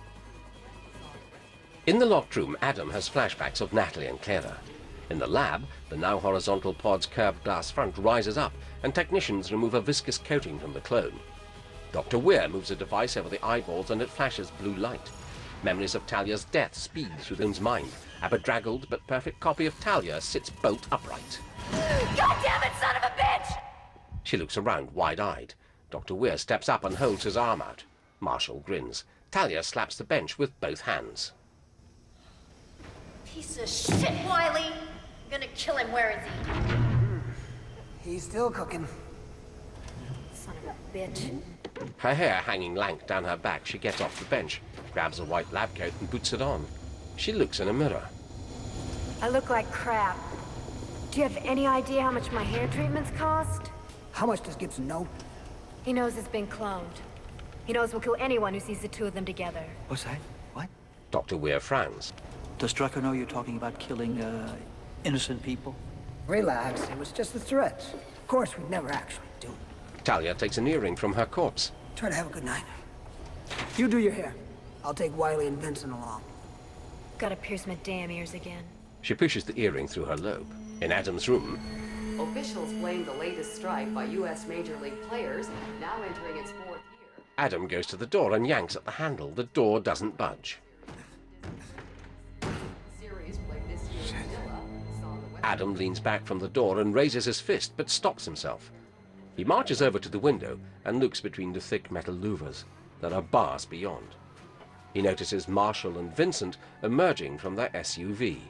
In the locked room, Adam has flashbacks of Natalie and Clara. In the lab, the now horizontal pod's curved glass front rises up, and technicians remove a viscous coating from the clone. Doctor Weir moves a device over the eyeballs, and it flashes blue light. Memories of Talia's death speed through Lynn's mind. A bedraggled but perfect copy of Talia sits bolt upright. God damn it, son of a bitch! She looks around, wide-eyed. Doctor Weir steps up and holds his arm out. Marshall grins. Talia slaps the bench with both hands. Piece of shit, Wiley! I'm gonna kill him. Where is he? He's still cooking. Son of a bitch. Her hair hanging lank down her back, she gets off the bench, grabs a white lab coat and boots it on. She looks in a mirror. I look like crap. Do you have any idea how much my hair treatments cost? How much does Gibson know? He knows it's been cloned. He knows we'll kill anyone who sees the two of them together. What's that? What? Doctor Weir frowns. Does Drucker know you're talking about killing, uh, innocent people? Relax, it was just a threat. Of course, we'd never actually do it. Talia takes an earring from her corpse. Try to have a good night. You do your hair. I'll take Wiley and Vincent along. Gotta pierce my damn ears again. She pushes the earring through her lobe. In Adam's room, officials blame the latest strike by U S Major League players, now entering its fourth year. Adam goes to the door and yanks at the handle. The door doesn't budge. Series played this year's Manila saw the Adam leans back from the door and raises his fist, but stops himself. He marches over to the window and looks between the thick metal louvers. There are bars beyond. He notices Marshall and Vincent emerging from their S U V.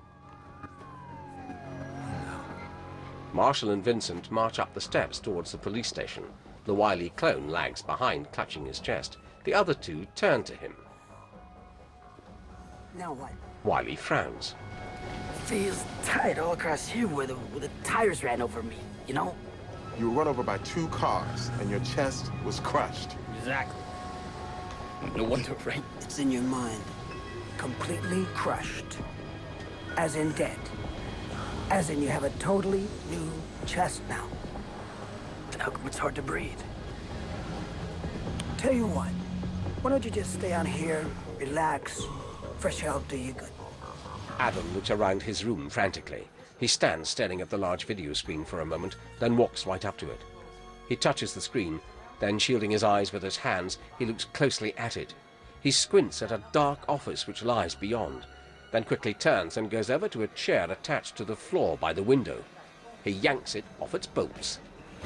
Marshall and Vincent march up the steps towards the police station. The wily clone lags behind, clutching his chest. The other two turn to him. Now what? Wiley frowns. Feels tight all across here where the, where the tires ran over me, you know? You were run over by two cars, and your chest was crushed. Exactly. No wonder, right? It's in your mind. Completely crushed. As in dead. As in you have a totally new chest now. Then how come it's hard to breathe? Tell you what, why don't you just stay on here, relax, fresh air will do you good. Adam looks around his room frantically. He stands staring at the large video screen for a moment, then walks right up to it. He touches the screen, then shielding his eyes with his hands, he looks closely at it. He squints at a dark office which lies beyond, then quickly turns and goes over to a chair attached to the floor by the window. He yanks it off its bolts.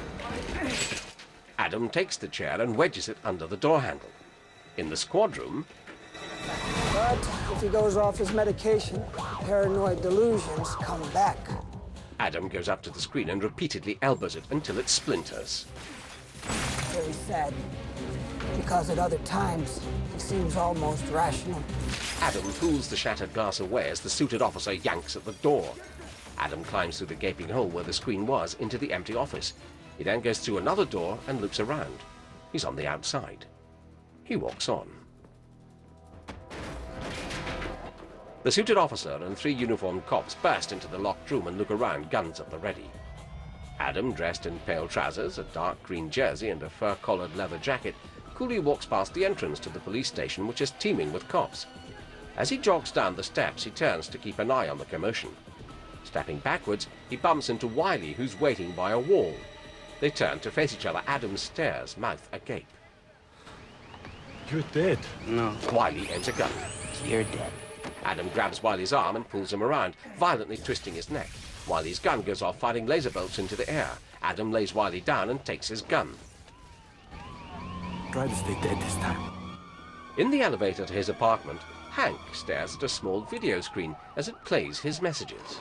Adam takes the chair and wedges it under the door handle. In the squad room... But if he goes off his medication, paranoid delusions come back. Adam goes up to the screen and repeatedly elbows it until it splinters. Very sad. Because at other times, he seems almost rational. Adam pulls the shattered glass away as the suited officer yanks at the door. Adam climbs through the gaping hole where the screen was into the empty office. He then goes through another door and looks around. He's on the outside. He walks on. The suited officer and three uniformed cops burst into the locked room and look around, guns at the ready. Adam, dressed in pale trousers, a dark green jersey and a fur-collared leather jacket, coolly walks past the entrance to the police station, which is teeming with cops. As he jogs down the steps, he turns to keep an eye on the commotion. Stepping backwards, he bumps into Wiley, who's waiting by a wall. They turn to face each other. Adam stares, mouth agape. You're dead. No. Wiley aims a gun. You're dead. Adam grabs Wiley's arm and pulls him around, violently twisting his neck. Wiley's gun goes off, firing laser bolts into the air. Adam lays Wiley down and takes his gun. Try to stay dead this time. In the elevator to his apartment, Hank stares at a small video screen as it plays his messages.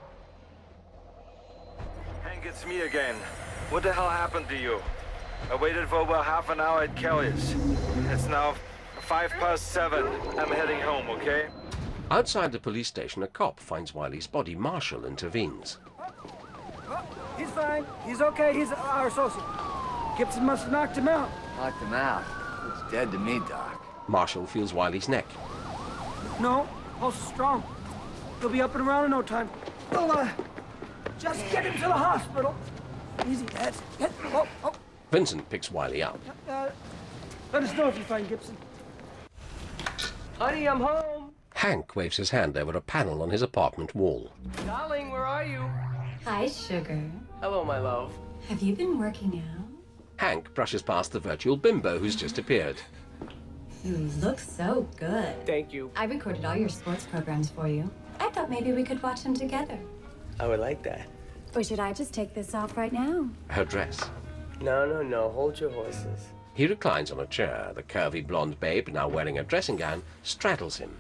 Hank, it's me again. What the hell happened to you? I waited for over half an hour at Kelly's. It's now five past seven. I'm heading home, okay? Outside the police station, a cop finds Wiley's body. Marshall intervenes. Oh, he's fine. He's okay. He's our associate. Gibson must have knocked him out. Knocked him out? He's dead to me, Doc. Marshall feels Wiley's neck. No, pulse is strong. He'll be up and around in no time. We'll, uh, just get him to the hospital. Easy, Dad. Get, oh, oh. Vincent picks Wiley up. Uh, let us know if you find Gibson. Honey, I'm home. Hank waves his hand over a panel on his apartment wall. Darling, where are you? Hi, sugar. Hello, my love. Have you been working out? Hank brushes past the virtual bimbo who's just appeared. You look so good. Thank you. I recorded all your sports programs for you. I thought maybe we could watch them together. I would like that. Or should I just take this off right now? Her dress. No, no, no. Hold your horses. He reclines on a chair. The curvy blonde babe, now wearing a dressing gown, straddles him.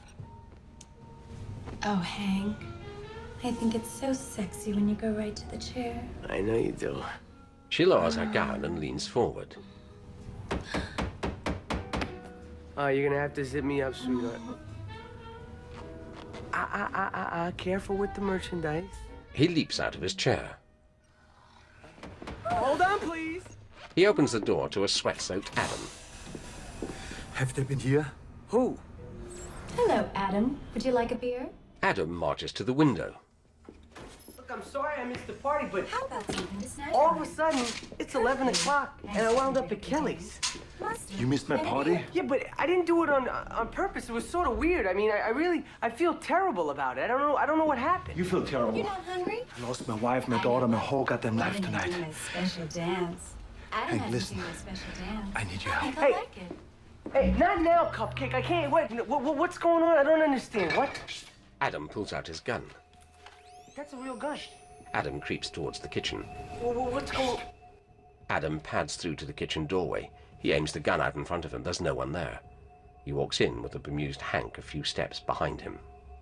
Oh, Hank. I think it's so sexy when you go right to the chair. I know you do. She lowers her gown and leans forward. Oh, you're gonna have to zip me up, sweetheart. Ah, ah, ah, ah, ah. Careful with the merchandise. He leaps out of his chair. Hold on, please. He opens the door to a sweat-soaked Adam. Have they been here? Who? Hello, Adam. Would you like a beer? Adam marches to the window. Look, I'm sorry I missed the party, but How about something to snack all on? of a sudden, it's eleven o'clock, and I wound up at Kelly's. You missed my party? Yeah, but I didn't do it on on purpose. It was sort of weird. I mean, I, I really, I feel terrible about it. I don't know, I don't know what happened. You feel terrible. You're not hungry? I lost my wife, my daughter, my whole goddamn life tonight. My special dance. Adam Hey, has listen. to do a special dance. I need your I help. think I Hey. like it. Hey, not now, Cupcake. I can't wait. What, what, what's going on? I don't understand. What? Adam pulls out his gun. That's a real gun. Adam creeps towards the kitchen. Whoa, what's going... Adam pads through to the kitchen doorway. He aims the gun out in front of him. There's no one there. He walks in with the bemused Hank a few steps behind him.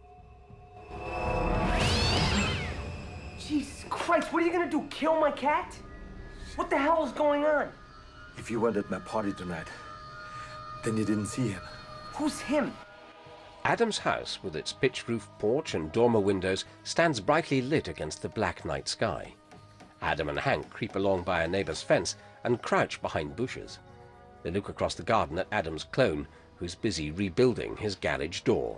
Jesus Christ, what are you gonna do, kill my cat? What the hell is going on? If you weren't at my party tonight, then you didn't see him. Who's him? Adam's house, with its pitch-roof porch and dormer windows, stands brightly lit against the black night sky. Adam and Hank creep along by a neighbor's fence and crouch behind bushes. They look across the garden at Adam's clone, who's busy rebuilding his garage door.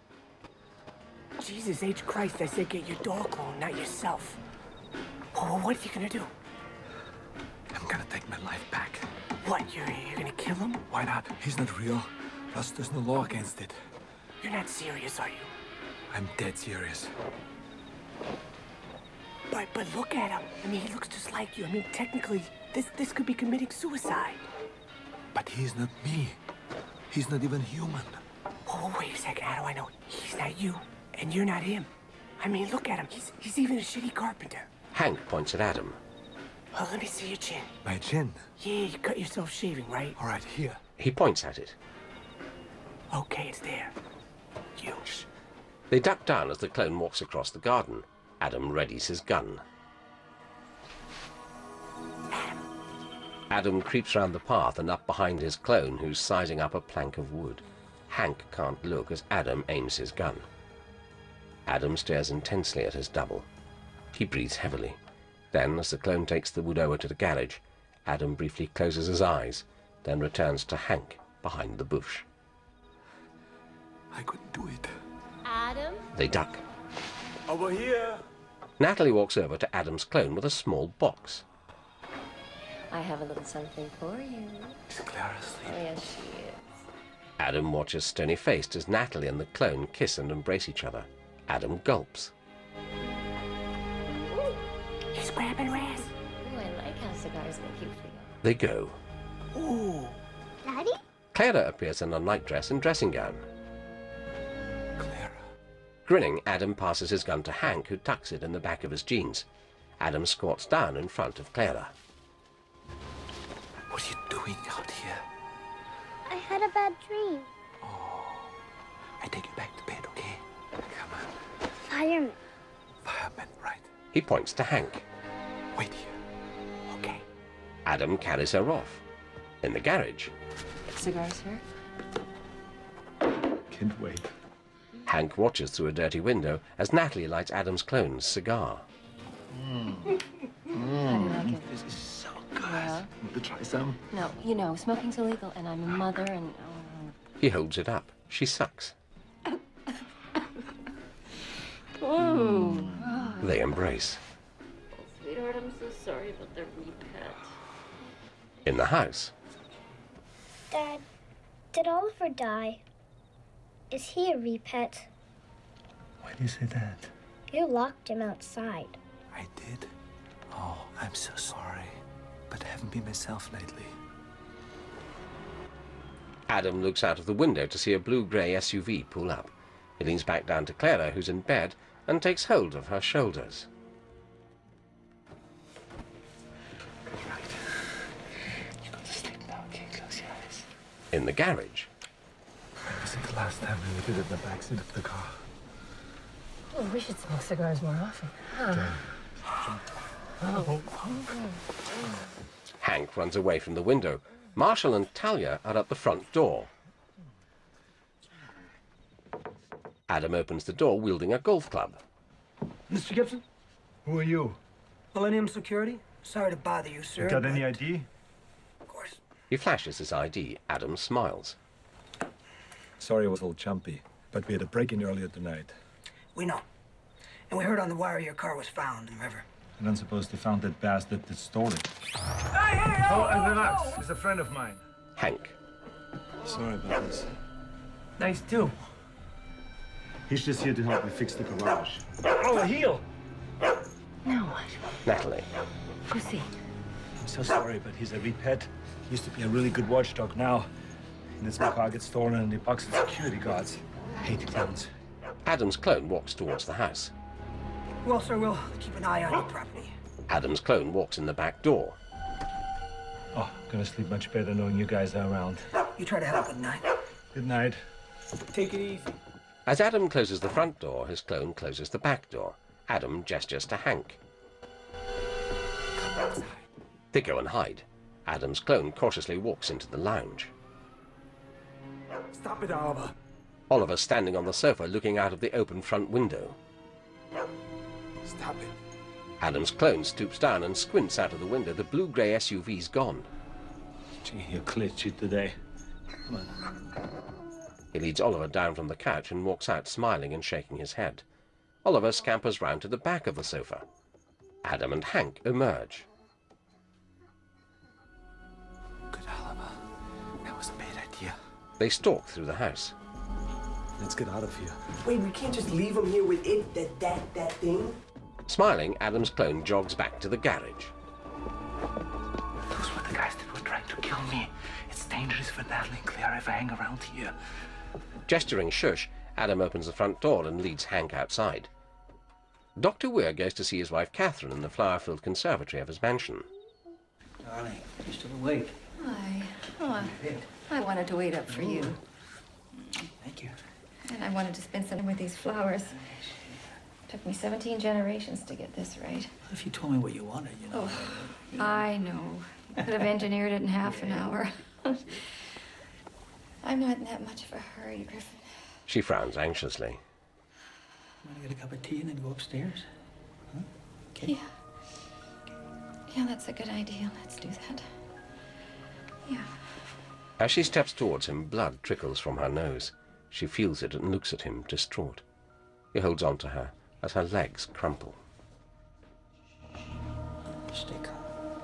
Jesus H. Christ, I said get your dog clone, not yourself. Oh, what are you gonna do? I'm gonna take my life back. What, you're, you're gonna kill him? Why not? He's not real. Plus, there's no law against it. You're not serious, are you? I'm dead serious. But, but look at him. I mean, he looks just like you. I mean, technically, this, this could be committing suicide. But he's not me. He's not even human. Oh, wait a second. How do I know? He's not you, and you're not him. I mean, look at him. He's, he's even a shitty carpenter. Hank points at Adam. Well, let me see your chin. My chin? Yeah, you cut yourself shaving, right? All right, here. He points at it. Okay, it's there. You. They duck down as the clone walks across the garden. Adam readies his gun. Adam creeps round the path and up behind his clone, who's sizing up a plank of wood. Hank can't look as Adam aims his gun. Adam stares intensely at his double. He breathes heavily. Then, as the clone takes the wood over to the garage, Adam briefly closes his eyes, then returns to Hank behind the bush. I couldn't do it. Adam? They duck. Over here. Natalie walks over to Adam's clone with a small box. I have a little something for you. Is Clara asleep? Oh, yes, she is. Adam watches stony-faced as Natalie and the clone kiss and embrace each other. Adam gulps. He's grabbing Raz. Ooh, I like how cigars make you feel. They go. Ooh. Daddy? Clara appears in a nightdress and dressing gown. Clara. Grinning, Adam passes his gun to Hank, who tucks it in the back of his jeans. Adam squats down in front of Clara. What are you doing out here? I had a bad dream. Oh, I take you back to bed, okay? Come on. Fireman. Fireman, right. He points to Hank. Wait here. Okay. Adam carries her off. In the garage. Cigars, sir? Can't wait. Hank watches through a dirty window as Natalie lights Adam's clone's cigar. Mm. Mm. How do you like it? This is so good. Yeah. Want to try some? No, you know, smoking's illegal, and I'm a mother, and... Oh. He holds it up. She sucks. Ooh. They embrace. Oh, sweetheart, I'm so sorry about the repet. In the house. Dad, did Oliver die? Is he a repet? Why do you say that? You locked him outside. I did? Oh, I'm so sorry. But I haven't been myself lately. Adam looks out of the window to see a blue-grey S U V pull up. He leans back down to Clara, who's in bed, and takes hold of her shoulders. Right. You got to sleep now, okay? Close your eyes. In the garage. When was it the last time we waited in the backseat of the car? Oh, we should smoke cigars more often. Huh? Oh. Hank runs away from the window. Marshall and Talia are at the front door. Adam opens the door wielding a golf club. Mister Gibson? Who are you? Millennium Security? Sorry to bother you, sir. You got but... any I D? Of course. He flashes his I D. Adam smiles. Sorry I was all jumpy, but we had a break-in earlier tonight. We know. And we heard on the wire your car was found in the river. I don't suppose they found that bastard that stole it. Hey, hey, oh, and relax. He's a friend of mine. Hank. Sorry about this. Nice too. He's just here to help me fix the garage. Oh, a heel! Now what? Natalie. Who's he? I'm so sorry, but he's a repet. He used to be a really good watchdog now. And this my car gets stolen and he boxes security guards. I hate the clowns. Adam's clone walks towards the house. Well, sir, we'll keep an eye on your property. Adam's clone walks in the back door. Oh, gonna sleep much better knowing you guys are around. You try to have a good night. Good night. Take it easy. As Adam closes the front door, his clone closes the back door. Adam gestures to Hank. They go and hide. Adam's clone cautiously walks into the lounge. Stop it, Oliver. Oliver's standing on the sofa looking out of the open front window. Stop it. Adam's clone stoops down and squints out of the window. The blue-grey S U V's gone. Gee, you're glitchy today. Come on. He leads Oliver down from the couch and walks out, smiling and shaking his head. Oliver scampers round to the back of the sofa. Adam and Hank emerge. Good, Oliver. That was a bad idea. They stalk through the house. Let's get out of here. Wait, we can't just leave him here with it, that, that, that thing? Smiling, Adam's clone jogs back to the garage. Those were the guys that were trying to kill me. It's dangerous for Natalie and Claire if I hang around here. Gesturing shush, Adam opens the front door and leads Hank outside. Doctor Weir goes to see his wife Catherine in the flower-filled conservatory of his mansion. Darling, you're still awake. Hi. Oh, I wanted to wait up for you. Thank you. And I wanted to spend some time with these flowers. Took me seventeen generations to get this right. If you told me what you wanted, you know. Oh, I know. Could have engineered it in half an hour. I'm not in that much of a hurry, Griffin. She frowns anxiously. Want to get a cup of tea and then go upstairs? Huh? Okay. Yeah. Yeah, that's a good idea. Let's do that. Yeah. As she steps towards him, blood trickles from her nose. She feels it and looks at him, distraught. He holds on to her as her legs crumple. Stay calm.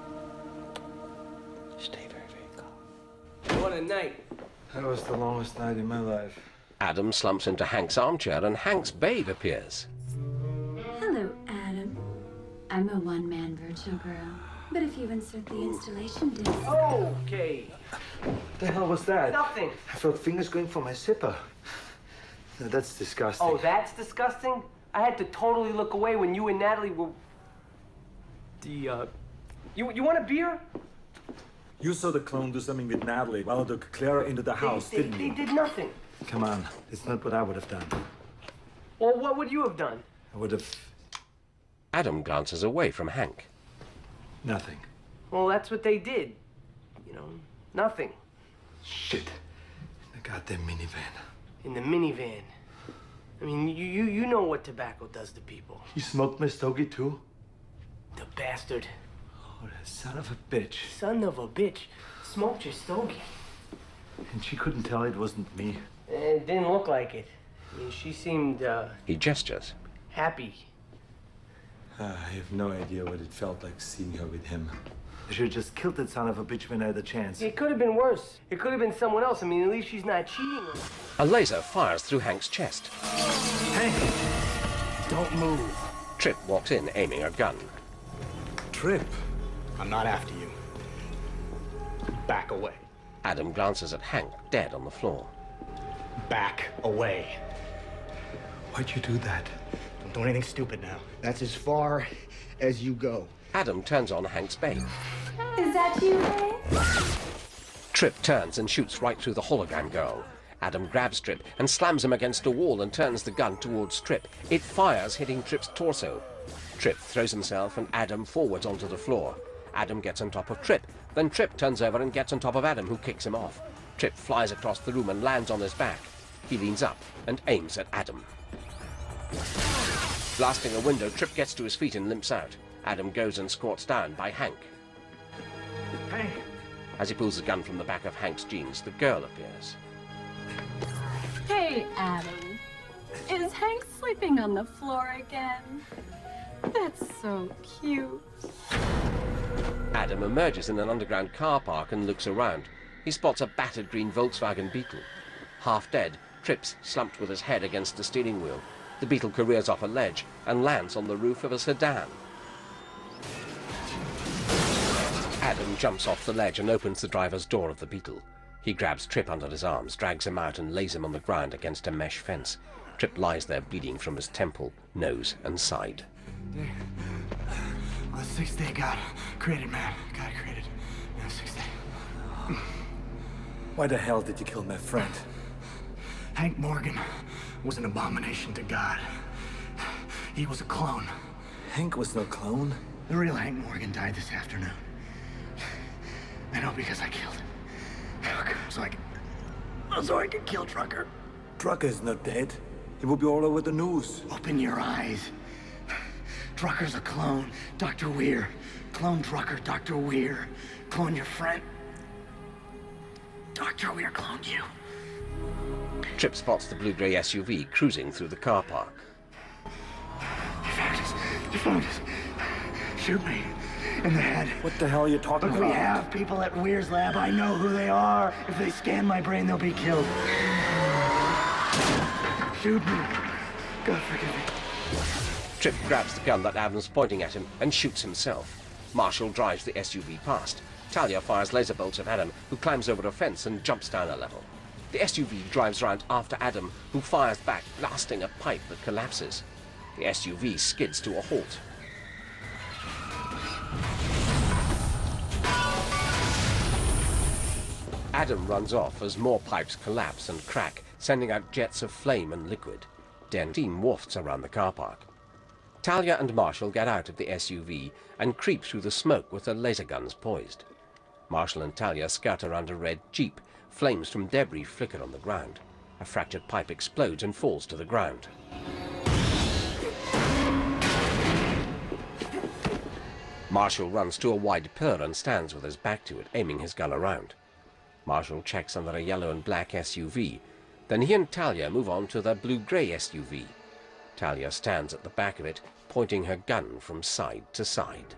Stay very, very calm. What a night. That was the longest night in my life. Adam slumps into Hank's armchair and Hank's babe appears. Hello, Adam. I'm a one-man virtual girl. But if you insert the installation disc... Okay. What the hell was that? Nothing. I felt fingers going for my zipper. No, that's disgusting. Oh, that's disgusting? I had to totally look away when you and Natalie were... The, uh... You, you want a beer? You saw the clone do something with Natalie while it took Clara into the house, they, they, didn't they you? did nothing. Come on. It's not what I would have done. Well, what would you have done? I would have... Adam glances away from Hank. Nothing. Well, that's what they did. You know, nothing. Shit. The goddamn minivan. In the minivan. I mean, you, you, you know what tobacco does to people. You smoked my stogie too? The bastard. Oh, the son of a bitch. Son of a bitch. Smoked your stogie. And she couldn't tell it wasn't me. It didn't look like it. I mean, she seemed, uh... He gestures. happy. Uh, I have no idea what it felt like seeing her with him. I should have just killed that son of a bitch when I had the chance. It could have been worse. It could have been someone else. I mean, at least she's not cheating. A laser fires through Hank's chest. Hank! Don't move. Tripp walks in, aiming a gun. Tripp? I'm not after you. Back away. Adam glances at Hank, dead on the floor. Back away. Why'd you do that? Don't do anything stupid now. That's as far as you go. Adam turns on Hank's babe. Is that you, Hank? Tripp turns and shoots right through the hologram girl. Adam grabs Tripp and slams him against a wall and turns the gun towards Tripp. It fires, hitting Tripp's torso. Tripp throws himself and Adam forwards onto the floor. Adam gets on top of Tripp. Then Tripp turns over and gets on top of Adam, who kicks him off. Tripp flies across the room and lands on his back. He leans up and aims at Adam. Blasting a window, Tripp gets to his feet and limps out. Adam goes and squats down by Hank. Hank! As he pulls the gun from the back of Hank's jeans, the girl appears. Hey, Adam. Is Hank sleeping on the floor again? That's so cute. Adam emerges in an underground car park and looks around. He spots a battered green Volkswagen Beetle. Half dead, Tripp's slumped with his head against the steering wheel. The Beetle careers off a ledge and lands on the roof of a sedan. Adam jumps off the ledge and opens the driver's door of the Beetle. He grabs Tripp under his arms, drags him out and lays him on the ground against a mesh fence. Tripp lies there bleeding from his temple, nose and side. day. The sixth day God created man. God created. Yeah, sixth day. Why the hell did you kill my friend? Hank Morgan was an abomination to God. He was a clone. Hank was no clone. The real Hank Morgan died this afternoon. I know because I killed him. So I could, so I could kill Trucker. Trucker is not dead. He will be all over the news. Open your eyes. Trucker's a clone. Doctor Weir. Clone Trucker, Doctor Weir. Clone your friend. Doctor Weir cloned you. Trip spots the blue-grey S U V cruising through the car park. You found us. You found us. Shoot me. In the head. What the hell are you talking Look, about? we have people at Weir's lab. I know who they are. If they scan my brain, they'll be killed. Shoot me. God forgive me. Trip grabs the gun that Adam's pointing at him and shoots himself. Marshall drives the S U V past. Talia fires laser bolts at Adam, who climbs over a fence and jumps down a level. The S U V drives round after Adam, who fires back, blasting a pipe that collapses. The S U V skids to a halt. Adam runs off as more pipes collapse and crack, sending out jets of flame and liquid. Den steam wafts around the car park. Talia and Marshall get out of the S U V and creep through the smoke with their laser guns poised. Marshall and Talia scout around a red Jeep. Flames from debris flicker on the ground. A fractured pipe explodes and falls to the ground. Marshall runs to a wide pier and stands with his back to it, aiming his gun around. Marshall checks under a yellow and black S U V. Then he and Talia move on to the blue-grey S U V. Talia stands at the back of it, pointing her gun from side to side.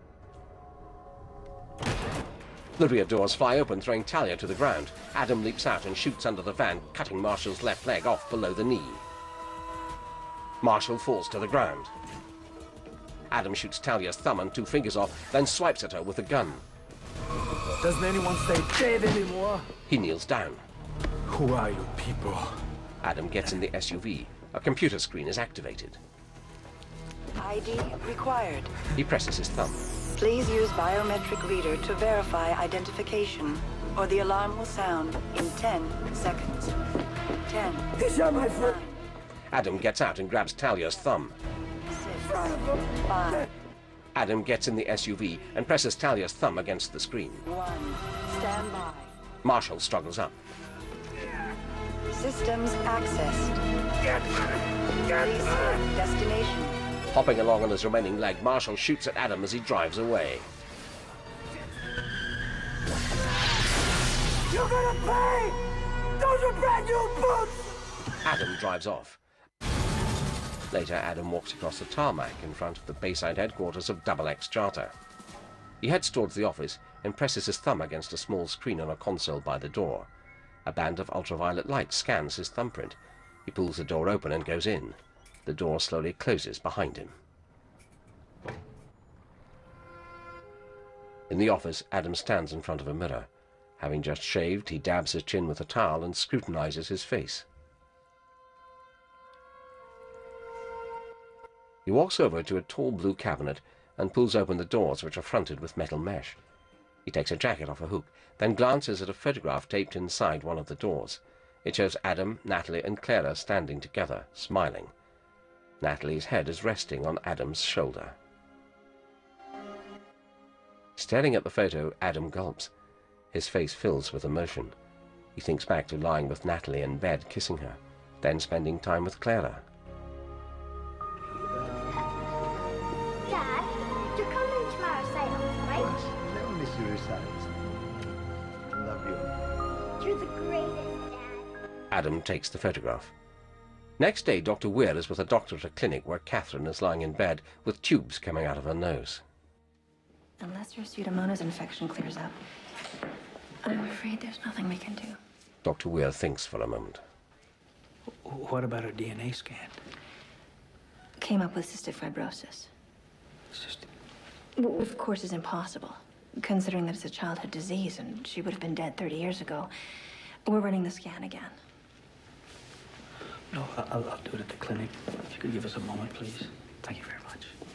The rear doors fly open, throwing Talia to the ground. Adam leaps out and shoots under the van, cutting Marshall's left leg off below the knee. Marshall falls to the ground. Adam shoots Talia's thumb and two fingers off, then swipes at her with a gun. Doesn't anyone stay dead anymore? He kneels down. Who are you people? Adam gets in the S U V. A computer screen is activated. I D required. He presses his thumb. Please use biometric reader to verify identification, or the alarm will sound in ten seconds. Ten. He shot my foot. Adam gets out and grabs Talia's thumb. Six. Five. Adam gets in the S U V and presses Talia's thumb against the screen. One. Stand by. Marshall struggles up. Systems accessed. Get Please select destination. Hopping along on his remaining leg, Marshall shoots at Adam as he drives away. You're gonna pay! Those are brand new boots! Adam drives off. Later, Adam walks across the tarmac in front of the Bayside headquarters of Double X Charter. He heads towards the office and presses his thumb against a small screen on a console by the door. A band of ultraviolet light scans his thumbprint. He pulls the door open and goes in. The door slowly closes behind him. In the office, Adam stands in front of a mirror. Having just shaved, he dabs his chin with a towel and scrutinizes his face. He walks over to a tall blue cabinet and pulls open the doors, which are fronted with metal mesh. He takes a jacket off a hook, then glances at a photograph taped inside one of the doors. It shows Adam, Natalie, and Clara standing together, smiling. Natalie's head is resting on Adam's shoulder. Staring at the photo, Adam gulps. His face fills with emotion. He thinks back to lying with Natalie in bed, kissing her, then spending time with Clara. Dad, you're coming to our sale, right? Never miss your recites. I love you. You're the greatest, Dad. Adam takes the photograph. Next day, Doctor Weir is with a doctor at a clinic where Catherine is lying in bed with tubes coming out of her nose. Unless your Pseudomonas infection clears up, I'm afraid there's nothing we can do. Doctor Weir thinks for a moment. What about a D N A scan? Came up with cystic fibrosis. Cystic? Well, of course, it's impossible, considering that it's a childhood disease and she would have been dead thirty years ago. We're running the scan again. No, I'll, I'll do it at the clinic. If you could give us a moment, please. Thank you very much.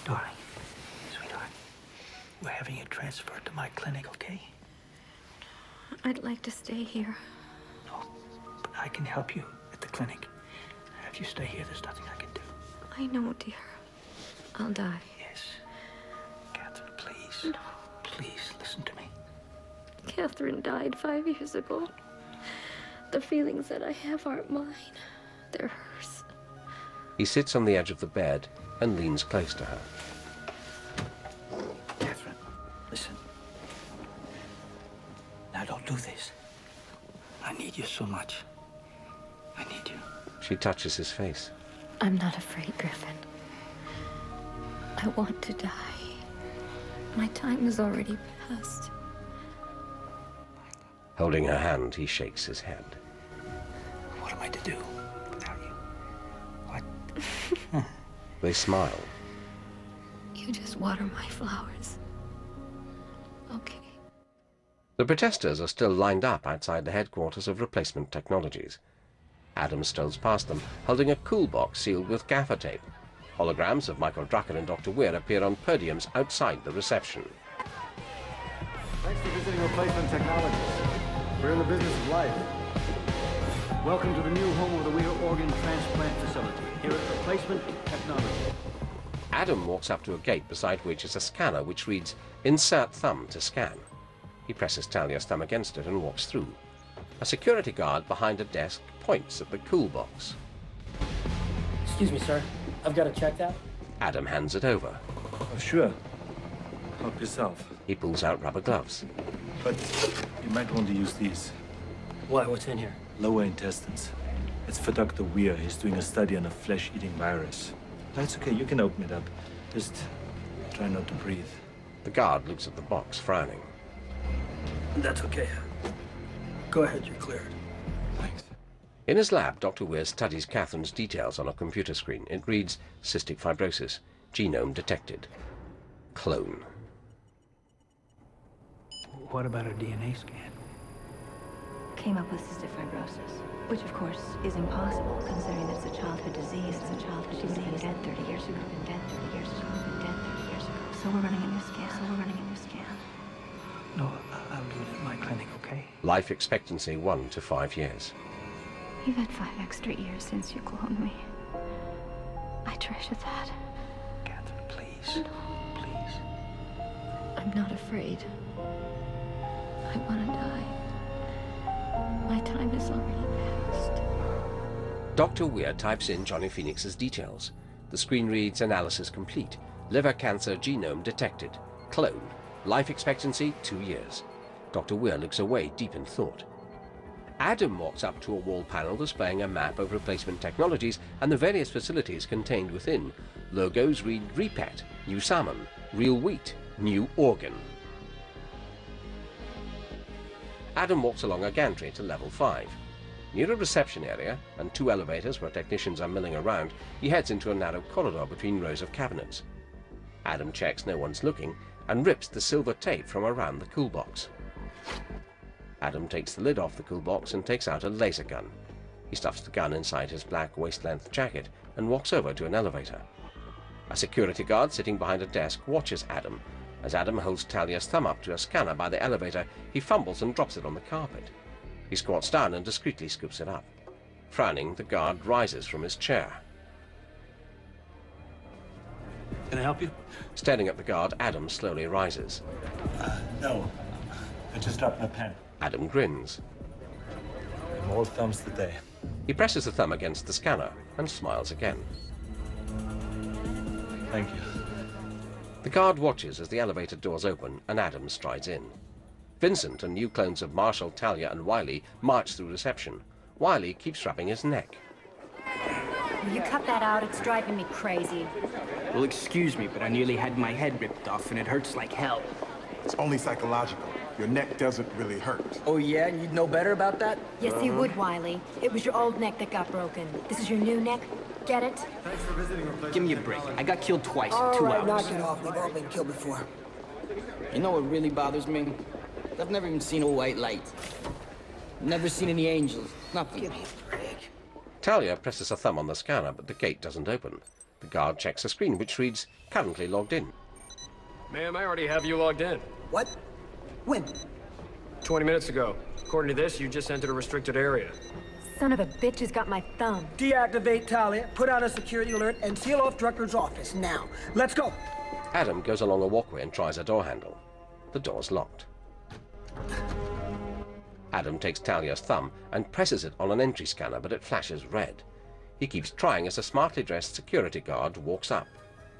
Darling, sweetheart, we're having you transferred to my clinic, okay? I'd like to stay here. But I can help you at the clinic. If you stay here, there's nothing I can do. I know, dear. I'll die. Yes. Catherine, please. No. Please, listen to me. Catherine died five years ago. The feelings that I have aren't mine. They're hers. He sits on the edge of the bed and leans close to her. Catherine, listen. Now don't do this. I need you so much. I need you. She touches his face. I'm not afraid, Griffin. I want to die. My time has already passed. Holding her hand, he shakes his head. What am I to do without you? What? They smile. You just water my flowers. Okay. The protesters are still lined up outside the headquarters of Replacement Technologies. Adam strolls past them, holding a cool box sealed with gaffer tape. Holograms of Michael Drucker and Doctor Weir appear on podiums outside the reception. Thanks for visiting Replacement Technologies. We're in the business of life. Welcome to the new home of the Weir Organ Transplant Facility, here at Replacement Technology. Adam walks up to a gate beside which is a scanner which reads, "Insert thumb to scan." He presses Talia's thumb against it and walks through. A security guard behind a desk points at the cool box. Excuse me, sir. I've got to check that. Adam hands it over. Oh, sure. Help yourself. He pulls out rubber gloves. But you might want to use these. Why? What's in here? Lower intestines. It's for Doctor Weir. He's doing a study on a flesh-eating virus. That's okay. You can open it up. Just try not to breathe. The guard looks at the box, frowning. That's okay. Go ahead, you're cleared. Thanks. In his lab, Doctor Weir studies Catherine's details on a computer screen. It reads, cystic fibrosis, genome detected. Clone. What about a D N A scan? Came up with cystic fibrosis, which of course is impossible considering that it's a childhood disease. It's a childhood she disease. She would have been dead thirty years ago. Been dead thirty years ago. Been dead thirty years ago. So we're running a new scan. So we're running a new scan. No, I'll do it at my clinic, okay? Life expectancy one to five years. You've had five extra years since you cloned me. I treasure that. Catherine, please. No. Please. I'm not afraid. I want to die. My time is already past. Doctor Weir types in Johnny Phoenix's details. The screen reads, analysis complete. Liver cancer genome detected. Clone. Life expectancy two years. Doctor Weir looks away, deep in thought. Adam walks up to a wall panel displaying a map of Replacement Technologies and the various facilities contained within. Logos read Repet, New Salmon, Real Wheat, New Organ. Adam walks along a gantry to level five. Near a reception area and two elevators where technicians are milling around, he heads into a narrow corridor between rows of cabinets. Adam checks no one's looking and rips the silver tape from around the cool box. Adam takes the lid off the cool box and takes out a laser gun. He stuffs the gun inside his black waist-length jacket and walks over to an elevator. A security guard sitting behind a desk watches Adam. As Adam holds Talia's thumb up to a scanner by the elevator, he fumbles and drops it on the carpet. He squats down and discreetly scoops it up. Frowning, the guard rises from his chair. Can I help you? Staring at the guard, Adam slowly rises. Uh, no. I just dropped my pen. Adam grins. More thumbs today. He presses the thumb against the scanner and smiles again. Thank you. The guard watches as the elevator doors open and Adam strides in. Vincent and new clones of Marshall, Talia, and Wiley march through reception. Wiley keeps rubbing his neck. Will you cut that out? It's driving me crazy. Well, excuse me, but I nearly had my head ripped off and it hurts like hell. It's only psychological. Your neck doesn't really hurt. Oh, yeah? And you'd know better about that? Yes, Uh-huh. you would, Wiley. It was your old neck that got broken. This is your new neck. Get it? Thanks for visiting Replacement. Give me a break. I got killed twice All in two right, hours. knock it off. We've all been killed before. You know what really bothers me? I've never even seen a white light. Never seen any angels. Nothing. Give me a break. Talia presses a thumb on the scanner, but the gate doesn't open. The guard checks a screen which reads, currently logged in. Ma'am, I already have you logged in. What? When? twenty minutes ago. According to this, you just entered a restricted area. Son of a bitch has got my thumb. Deactivate Talia, put out a security alert, and seal off Drucker's office now. Let's go. Adam goes along a walkway and tries a door handle. The door's locked. Adam takes Talia's thumb and presses it on an entry scanner, but it flashes red. He keeps trying as a smartly dressed security guard walks up.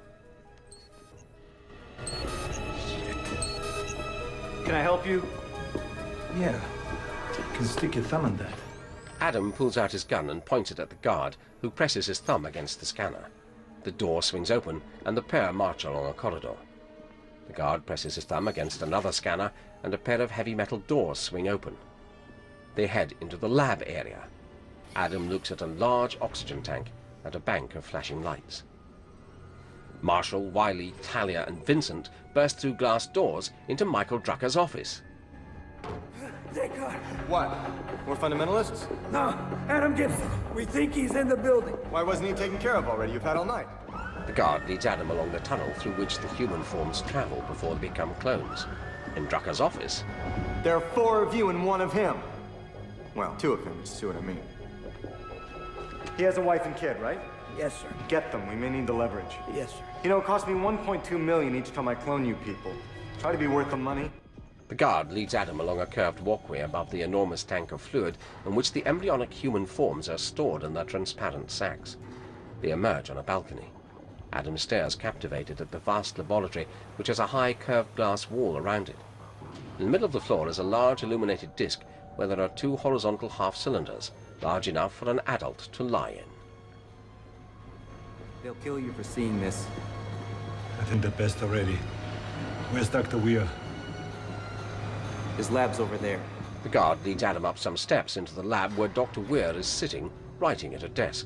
Can I help you? Yeah. You can stick your thumb in that. Adam pulls out his gun and points it at the guard, who presses his thumb against the scanner. The door swings open, and the pair march along a corridor. The guard presses his thumb against another scanner, and a pair of heavy metal doors swing open. They head into the lab area. Adam looks at a large oxygen tank and a bank of flashing lights. Marshall, Wiley, Talia, and Vincent burst through glass doors into Michael Drucker's office. Thank God. What? We're fundamentalists? No, Adam Gibson. We think he's in the building. Why wasn't he taken care of already? You've had all night. The guard leads Adam along the tunnel through which the human forms travel before they become clones. In Drucker's office... There are four of you and one of him. Well, two of him, you see what I mean. He has a wife and kid, right? Yes, sir. Get them. We may need the leverage. Yes, sir. You know, it cost me one point two million each time I clone you people. Try to be worth the money. The guard leads Adam along a curved walkway above the enormous tank of fluid in which the embryonic human forms are stored in their transparent sacs. They emerge on a balcony. Adam stares captivated at the vast laboratory, which has a high curved glass wall around it. In the middle of the floor is a large illuminated disc where there are two horizontal half-cylinders, large enough for an adult to lie in. They'll kill you for seeing this. I think the best already. Where's Doctor Weir? His lab's over there. The guard leads Adam up some steps into the lab where Doctor Weir is sitting, writing at a desk.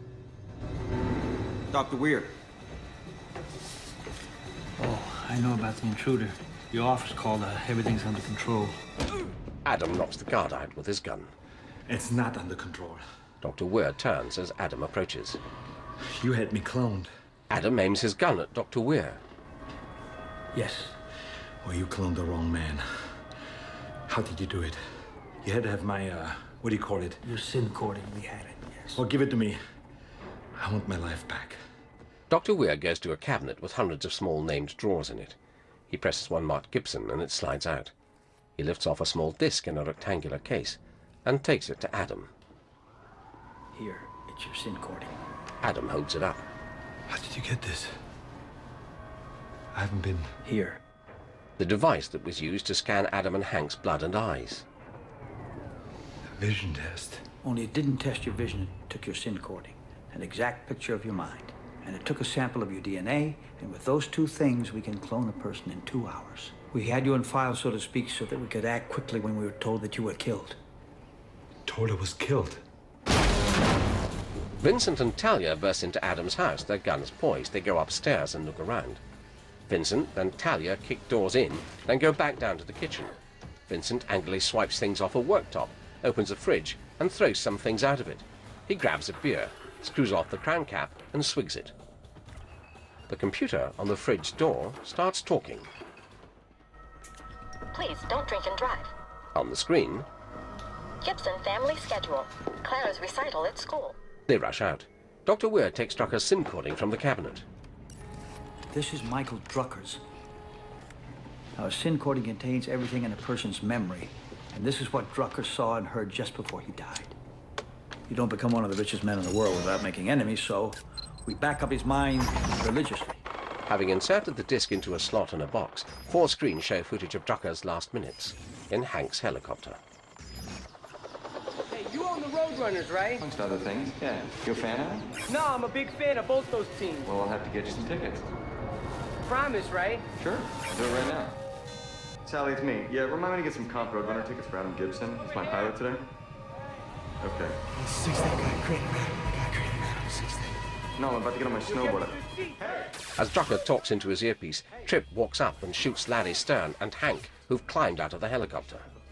Doctor Weir. Oh, I know about the intruder. The office called, uh, everything's under control. Adam knocks the guard out with his gun. It's not under control. Doctor Weir turns as Adam approaches. You had me cloned. Adam aims his gun at Doctor Weir. Yes. Well, you cloned the wrong man. How did you do it? You had to have my, uh, what do you call it? Your SIN coding, we had it, yes. Well, give it to me. I want my life back. Doctor Weir goes to a cabinet with hundreds of small named drawers in it. He presses one marked Gibson and it slides out. He lifts off a small disc in a rectangular case and takes it to Adam. Here, it's your SIN coding. Adam holds it up. How did you get this? I haven't been... Here. The device that was used to scan Adam and Hank's blood and eyes. A vision test. Only it didn't test your vision, it took your SIN coding. An exact picture of your mind. And it took a sample of your D N A, and with those two things, we can clone a person in two hours. We had you on file, so to speak, so that we could act quickly when we were told that you were killed. Told I was killed? Vincent and Talia burst into Adam's house, their guns poised. They go upstairs and look around. Vincent and Talia kick doors in, then go back down to the kitchen. Vincent angrily swipes things off a worktop, opens a fridge, and throws some things out of it. He grabs a beer, screws off the crown cap, and swigs it. The computer on the fridge door starts talking. Please, don't drink and drive. On the screen, Gibson family schedule. Clara's recital at school. They rush out. Doctor Weir takes Drucker's SIM coding from the cabinet. This is Michael Drucker's. Now, SIN coding contains everything in a person's memory, and this is what Drucker saw and heard just before he died. You don't become one of the richest men in the world without making enemies, so we back up his mind religiously. Having inserted the disc into a slot in a box, four screens show footage of Drucker's last minutes in Hank's helicopter. Hey, you own the Roadrunners, right? Amongst other things, yeah. You a fan of it? No, I'm a big fan of both those teams. Well, I'll have to get you some tickets. Promise, right? Sure. I'll do it right now. Sally, it's me. Yeah, remind me to get some comp Roadrunner tickets for Adam Gibson. He's my pilot today. Okay. Six that guy created Adam. The guy created Adam. Six that. No, I'm about to get on my snowboard. As Drucker talks into his earpiece, Tripp walks up and shoots Larry Stern and Hank, who've climbed out of the helicopter.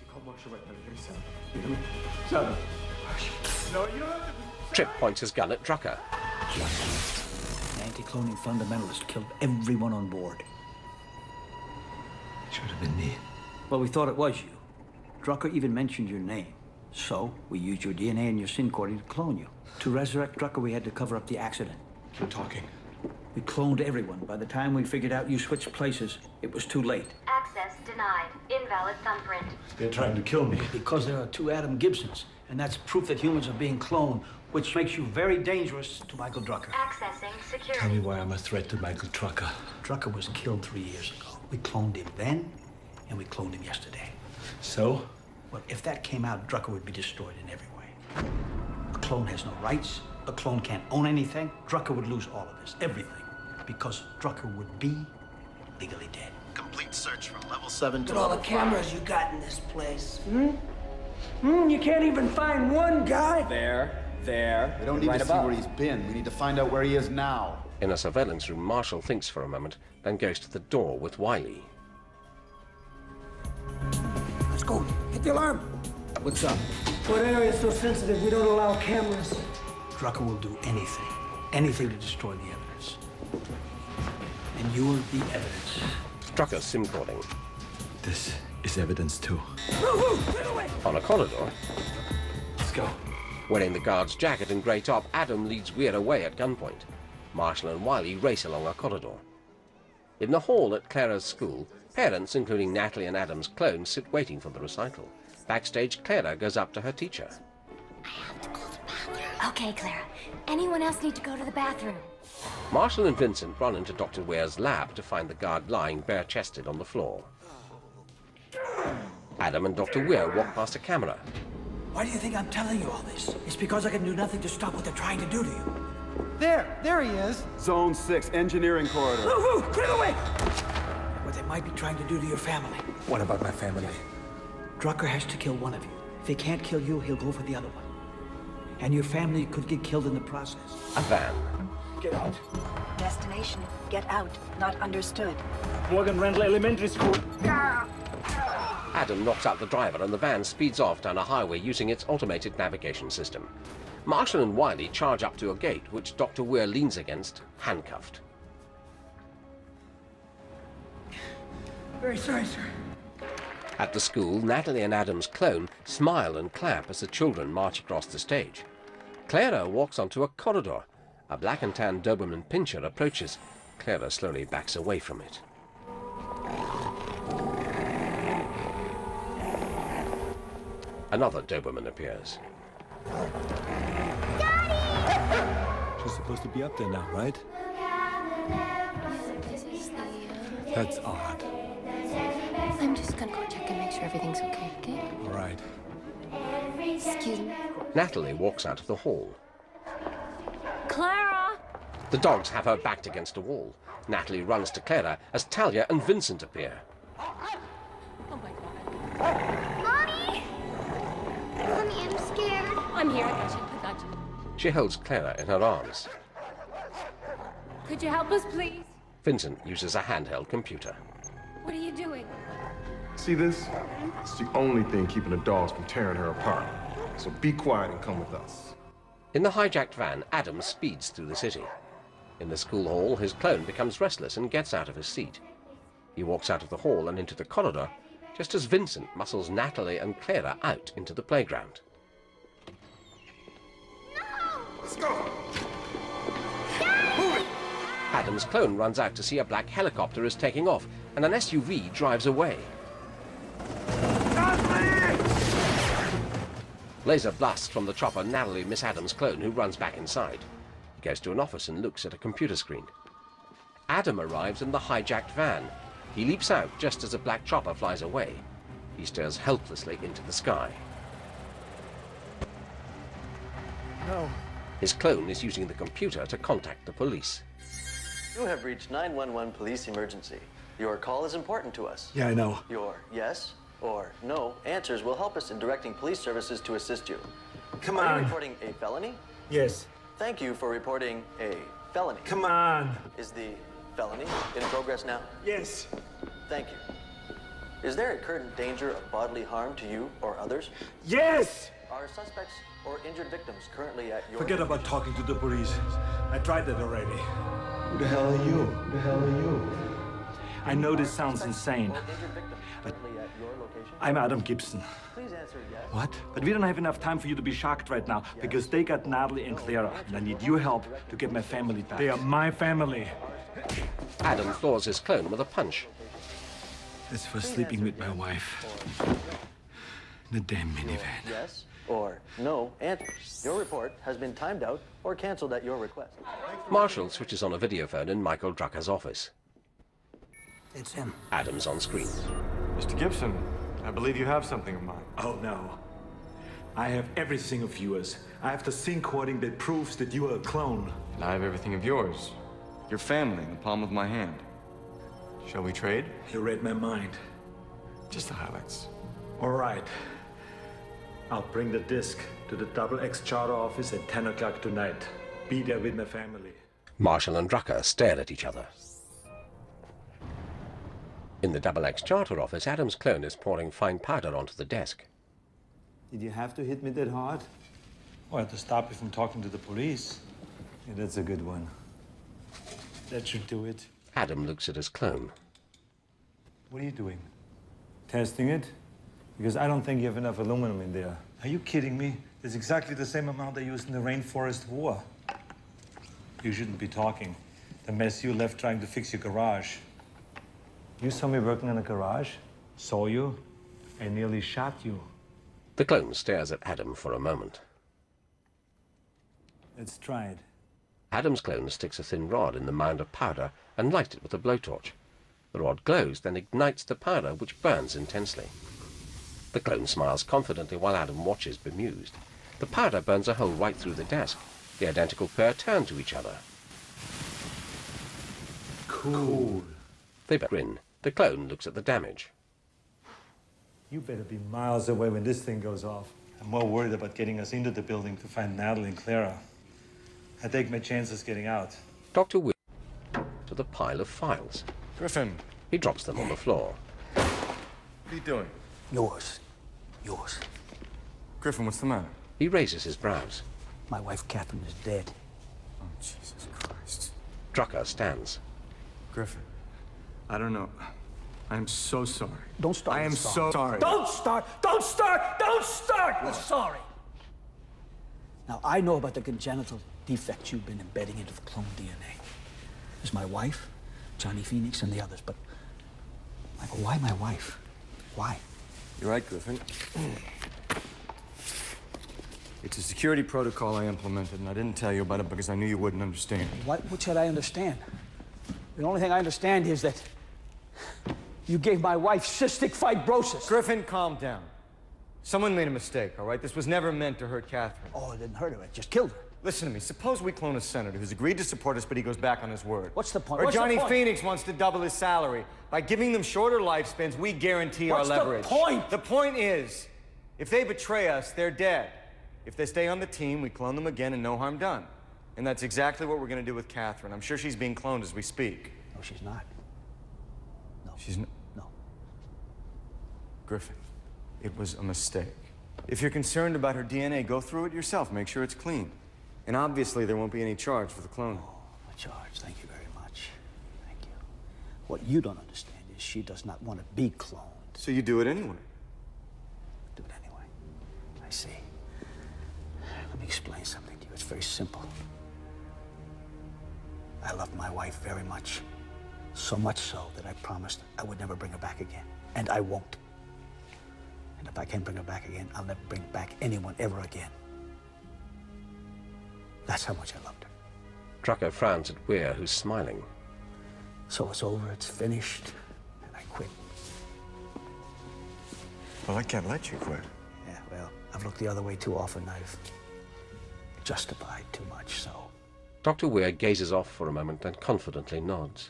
Seven. Tripp points his gun at Drucker. Hank, anti-cloning fundamentalist killed everyone on board. Should have been me. Well, we thought it was you. Drucker even mentioned your name. So, we used your D N A and your syncording to clone you. To resurrect Drucker, we had to cover up the accident. Keep talking. We cloned everyone. By the time we figured out you switched places, it was too late. Access denied. Invalid thumbprint. They're trying to kill me. Because there are two Adam Gibsons, and that's proof that humans are being cloned, which makes you very dangerous to Michael Drucker. Accessing security. Tell me why I'm a threat to Michael Drucker. Drucker was killed three years ago. We cloned him then, and we cloned him yesterday. So? Well, if that came out, Drucker would be destroyed in every way. A clone has no rights. A clone can't own anything. Drucker would lose all of this, everything. Because Drucker would be legally dead. Complete search from level seven to Look at all the cameras you got in this place. Hmm? Hmm? You can't even find one guy? There, there. We don't need right to see above. where he's been. We need to find out where he is now. In a surveillance room, Marshall thinks for a moment, then goes to the door with Wiley. Let's go. Hit the alarm. What's up? What area is so sensitive we don't allow cameras? Drucker will do anything. Anything to destroy the evidence. And you're the evidence. Drucker's sim-cording. This is evidence too. On a corridor, Let's go. wearing the guard's jacket and grey top, Adam leads Weir away at gunpoint. Marshall and Wiley race along a corridor. In the hall at Clara's school, parents, including Natalie and Adam's clones, sit waiting for the recital. Backstage, Clara goes up to her teacher. Okay, Clara. Anyone else need to go to the bathroom? Marshall and Vincent run into Doctor Weir's lab to find the guard lying bare-chested on the floor. Adam and Doctor Weir walk past a camera. Why do you think I'm telling you all this? It's because I can do nothing to stop what they're trying to do to you. There, there he is. Zone six, engineering corridor. Woo, woo, clear the way! What they might be trying to do to your family. What about my family? Drucker has to kill one of you. If he can't kill you, he'll go for the other one. And your family could get killed in the process. A van. Get out. Destination, get out. Not understood. Morgan Randall Elementary School. Adam knocks out the driver and the van speeds off down a highway using its automated navigation system. Marshall and Wiley charge up to a gate, which Doctor Weir leans against, handcuffed. Very sorry, sir. At the school, Natalie and Adam's clone smile and clap as the children march across the stage. Clara walks onto a corridor. A black and tan Doberman Pinscher approaches. Clara slowly backs away from it. Another Doberman appears. She's supposed to be up there now, right? That's odd. I'm just gonna go check and make sure everything's okay, okay? All right. Excuse me. Natalie walks out of the hall. Clara! The dogs have her backed against a wall. Natalie runs to Clara as Talia and Vincent appear. Oh my god. Mommy! Mommy, I'm scared. I'm here, I got you, I got you. She holds Clara in her arms. Could you help us, please? Vincent uses a handheld computer. What are you doing? See this? It's the only thing keeping the dogs from tearing her apart. So be quiet and come with us. In the hijacked van, Adam speeds through the city. In the school hall, his clone becomes restless and gets out of his seat. He walks out of the hall and into the corridor, just as Vincent muscles Natalie and Clara out into the playground. No! Let's go! Daddy! Adam's clone runs out to see a black helicopter is taking off, and an S U V drives away. Laser blasts from the chopper Natalie miss Adam's clone, who runs back inside. He goes to an office and looks at a computer screen. Adam arrives in the hijacked van. He leaps out just as a black chopper flies away. He stares helplessly into the sky. No. His clone is using the computer to contact the police. You have reached nine one one police emergency. Your call is important to us. Yeah, I know. Your yes or no answers will help us in directing police services to assist you. Come Are on. you reporting a felony? Yes. Thank you for reporting a felony. Come on. Is the felony in progress now? Yes. Thank you. Is there a current danger of bodily harm to you or others? Yes! Are suspects or injured victims currently at your... Forget about talking to the police. I tried that already. Who the hell are you? Who the hell are you? I know this sounds insane, but I'm Adam Gibson. What? But we don't have enough time for you to be shocked right now, because they got Natalie and Clara, and I need your help to get my family back. They are my family. Adam floors his clone with a punch. That's for sleeping with my wife. In the damn minivan. Yes or no answers. Your report has been timed out or canceled at your request. Marshall switches on a videophone in Michael Drucker's office. It's him. Adam's on screen. Mister Gibson, I believe you have something of mine. Oh, no. I have everything of yours. I have the scene recording that proves that you are a clone. And I have everything of yours. Your family in the palm of my hand. Shall we trade? You read my mind. Just the highlights. All right. I'll bring the disc to the Double X charter office at ten o'clock tonight. Be there with my family. Marshall and Drucker stare at each other. In the Double X charter office, Adam's clone is pouring fine powder onto the desk. Did you have to hit me that hard? Well, to stop you from talking to the police. Yeah, that's a good one. That should do it. Adam looks at his clone. What are you doing? Testing it? Because I don't think you have enough aluminum in there. Are you kidding me? There's exactly the same amount I used in the Rainforest War. You shouldn't be talking. The mess you left trying to fix your garage. You saw me working in a garage? Saw you? I nearly shot you. The clone stares at Adam for a moment. Let's try it. Adam's clone sticks a thin rod in the mound of powder and lights it with a blowtorch. The rod glows, then ignites the powder, which burns intensely. The clone smiles confidently while Adam watches bemused. The powder burns a hole right through the desk. The identical pair turn to each other. Cool. They grin. The clone looks at the damage. You better be miles away when this thing goes off. I'm more worried about getting us into the building to find Natalie and Clara. I take my chances getting out. Doctor Will to the pile of files. Griffin. He drops them on the floor. What are you doing? Yours. Yours. Griffin, what's the matter? He raises his brows. My wife, Catherine, is dead. Oh, Jesus Christ. Drucker stands. Griffin, I don't know. I'm so sorry. Don't start. I am sorry. so sorry. Don't start! Don't start! Don't start! You're sorry. Now, I know about the congenital defects you've been embedding into the clone D N A. There's my wife, Johnny Phoenix, and the others, but... Michael, why my wife? Why? You're right, Griffin. It's a security protocol I implemented, and I didn't tell you about it because I knew you wouldn't understand. What, what should I understand? The only thing I understand is that you gave my wife cystic fibrosis. Griffin, calm down. Someone made a mistake, all right? This was never meant to hurt Catherine. Oh, it didn't hurt her. It just killed her. Listen to me. Suppose we clone a senator who's agreed to support us, but he goes back on his word. What's the point? Or What's Johnny the point? Phoenix wants to double his salary. By giving them shorter lifespans, we guarantee What's our leverage. the point? The point is, if they betray us, they're dead. If they stay on the team, we clone them again and no harm done. And that's exactly what we're going to do with Catherine. I'm sure she's being cloned as we speak. No, she's not. No. She's not? No. Griffin, it was a mistake. If you're concerned about her D N A, go through it yourself. Make sure it's clean. And obviously, there won't be any charge for the cloning. Oh, a charge. Thank you very much. Thank you. What you don't understand is she does not want to be cloned. So you do it anyway? Do it anyway. I see. Let me explain something to you. It's very simple. I love my wife very much. So much so that I promised I would never bring her back again. And I won't. And if I can't bring her back again, I'll never bring back anyone ever again. That's how much I loved her. Drucker frowns at Weir, who's smiling. So it's over, it's finished, and I quit. Well, I can't let you quit. Yeah, well, I've looked the other way too often. I've justified too much, so... Doctor Weir gazes off for a moment and confidently nods.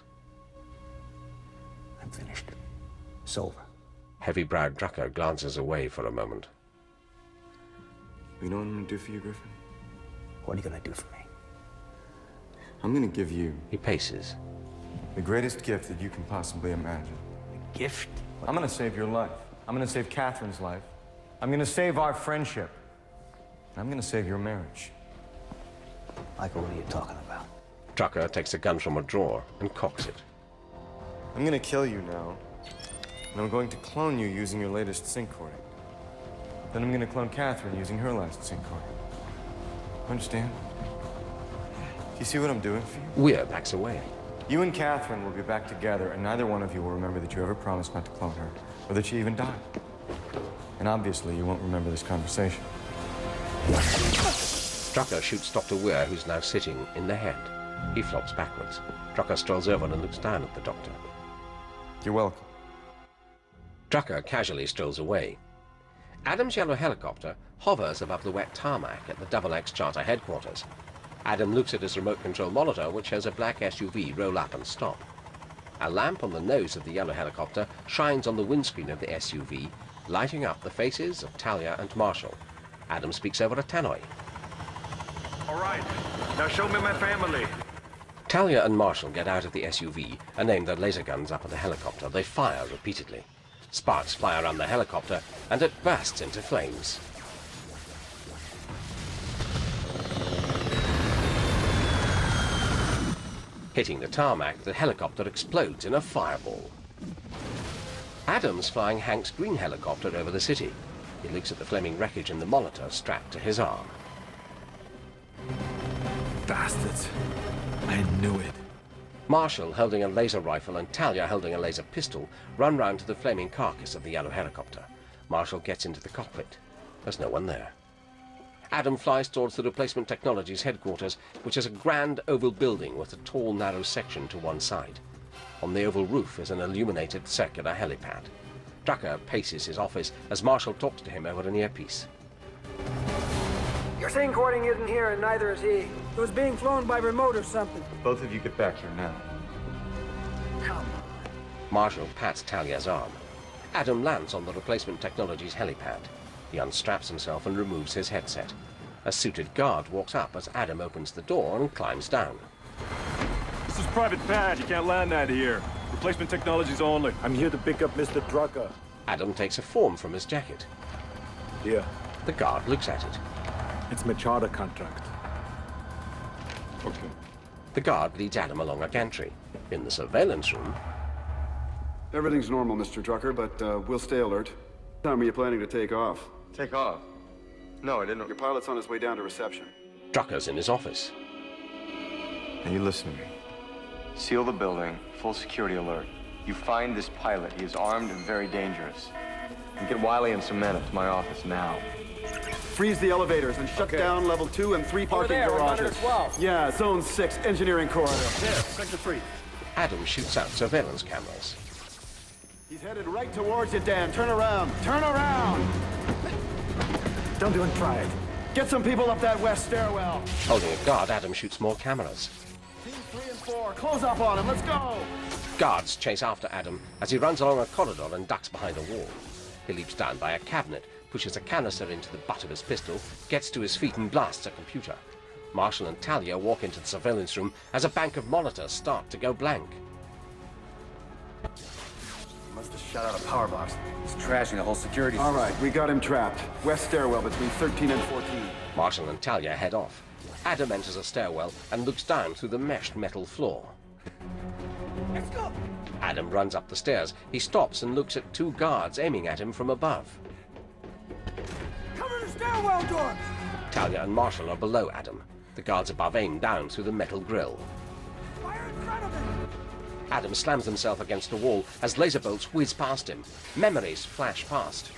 I'm finished. It's over. Heavy-browed Drucker glances away for a moment. You know what I'm going to do for you, Griffin? What are you going to do for me? I'm going to give you... He paces. The greatest gift that you can possibly imagine. A gift? I'm going to save your life. I'm going to save Catherine's life. I'm going to save our friendship. And I'm going to save your marriage. Michael, what are you talking about? Drucker takes a gun from a drawer and cocks it. I'm gonna kill you now, and I'm going to clone you using your latest syncording. Then I'm gonna clone Catherine using her last syncording. Understand? Do you see what I'm doing for you? Weir backs away. You and Catherine will be back together, and neither one of you will remember that you ever promised not to clone her, or that she even died. And obviously, you won't remember this conversation. Drucker shoots Doctor Weir, who's now sitting, in the head. He flops backwards. Drucker strolls over and looks down at the doctor. You're welcome. Drucker casually strolls away. Adam's yellow helicopter hovers above the wet tarmac at the Double X Charter headquarters. Adam looks at his remote control monitor, which shows a black S U V roll up and stop. A lamp on the nose of the yellow helicopter shines on the windscreen of the S U V, lighting up the faces of Talia and Marshall. Adam speaks over a tannoy. All right, now show me my family. Talia and Marshall get out of the S U V and aim their laser guns up at the helicopter. They fire repeatedly. Sparks fly around the helicopter, and it bursts into flames. Hitting the tarmac, the helicopter explodes in a fireball. Adam's flying Hank's green helicopter over the city. He looks at the flaming wreckage in the monitor strapped to his arm. Bastards. I knew it. Marshall, holding a laser rifle, and Talia, holding a laser pistol, run round to the flaming carcass of the yellow helicopter. Marshall gets into the cockpit. There's no one there. Adam flies towards the Replacement Technologies headquarters, which is a grand oval building with a tall, narrow section to one side. On the oval roof is an illuminated circular helipad. Drucker paces his office as Marshall talks to him over an earpiece. Your syncording isn't here, and neither is he. It was being flown by remote or something. Both of you get back here now. Come on. Marshall pats Talia's arm. Adam lands on the Replacement Technologies helipad. He unstraps himself and removes his headset. A suited guard walks up as Adam opens the door and climbs down. This is private pad. You can't land that here. Replacement Technologies only. I'm here to pick up Mister Drucker. Adam takes a form from his jacket. Here. The guard looks at it. It's my charter contract. Okay. The guard leads Adam along a gantry. In the surveillance room... Everything's normal, Mister Drucker, but uh, we'll stay alert. What time are you planning to take off? Take off? No, I didn't. Your pilot's on his way down to reception. Drucker's in his office. Now you listen to me. Seal the building, full security alert. You find this pilot. He is armed and very dangerous. You get Wiley and some men up to my office now. Freeze the elevators and shut okay. down level two and three parking there, garages. twelve. Yeah, zone six, engineering corridor. There, sector three. Adam shoots out surveillance cameras. He's headed right towards you, Dan. Turn around. Turn around! Don't even try it. Get some people up that west stairwell. Holding a guard, Adam shoots more cameras. Team three and four, close up on him. Let's go! Guards chase after Adam as he runs along a corridor and ducks behind a wall. He leaps down by a cabinet, pushes a canister into the butt of his pistol, gets to his feet and blasts a computer. Marshall and Talia walk into the surveillance room as a bank of monitors start to go blank. Must have shut out a power box. He's trashing the whole security system. All right, we got him trapped. West stairwell between thirteen and fourteen. Marshall and Talia head off. Adam enters a stairwell and looks down through the meshed metal floor. Let's go! Adam runs up the stairs. He stops and looks at two guards aiming at him from above. Cover the stairwell doors! Talia and Marshall are below Adam. The guards above aim down through the metal grill. Fire in front of him! Adam slams himself against a wall as laser bolts whiz past him. Memories flash past.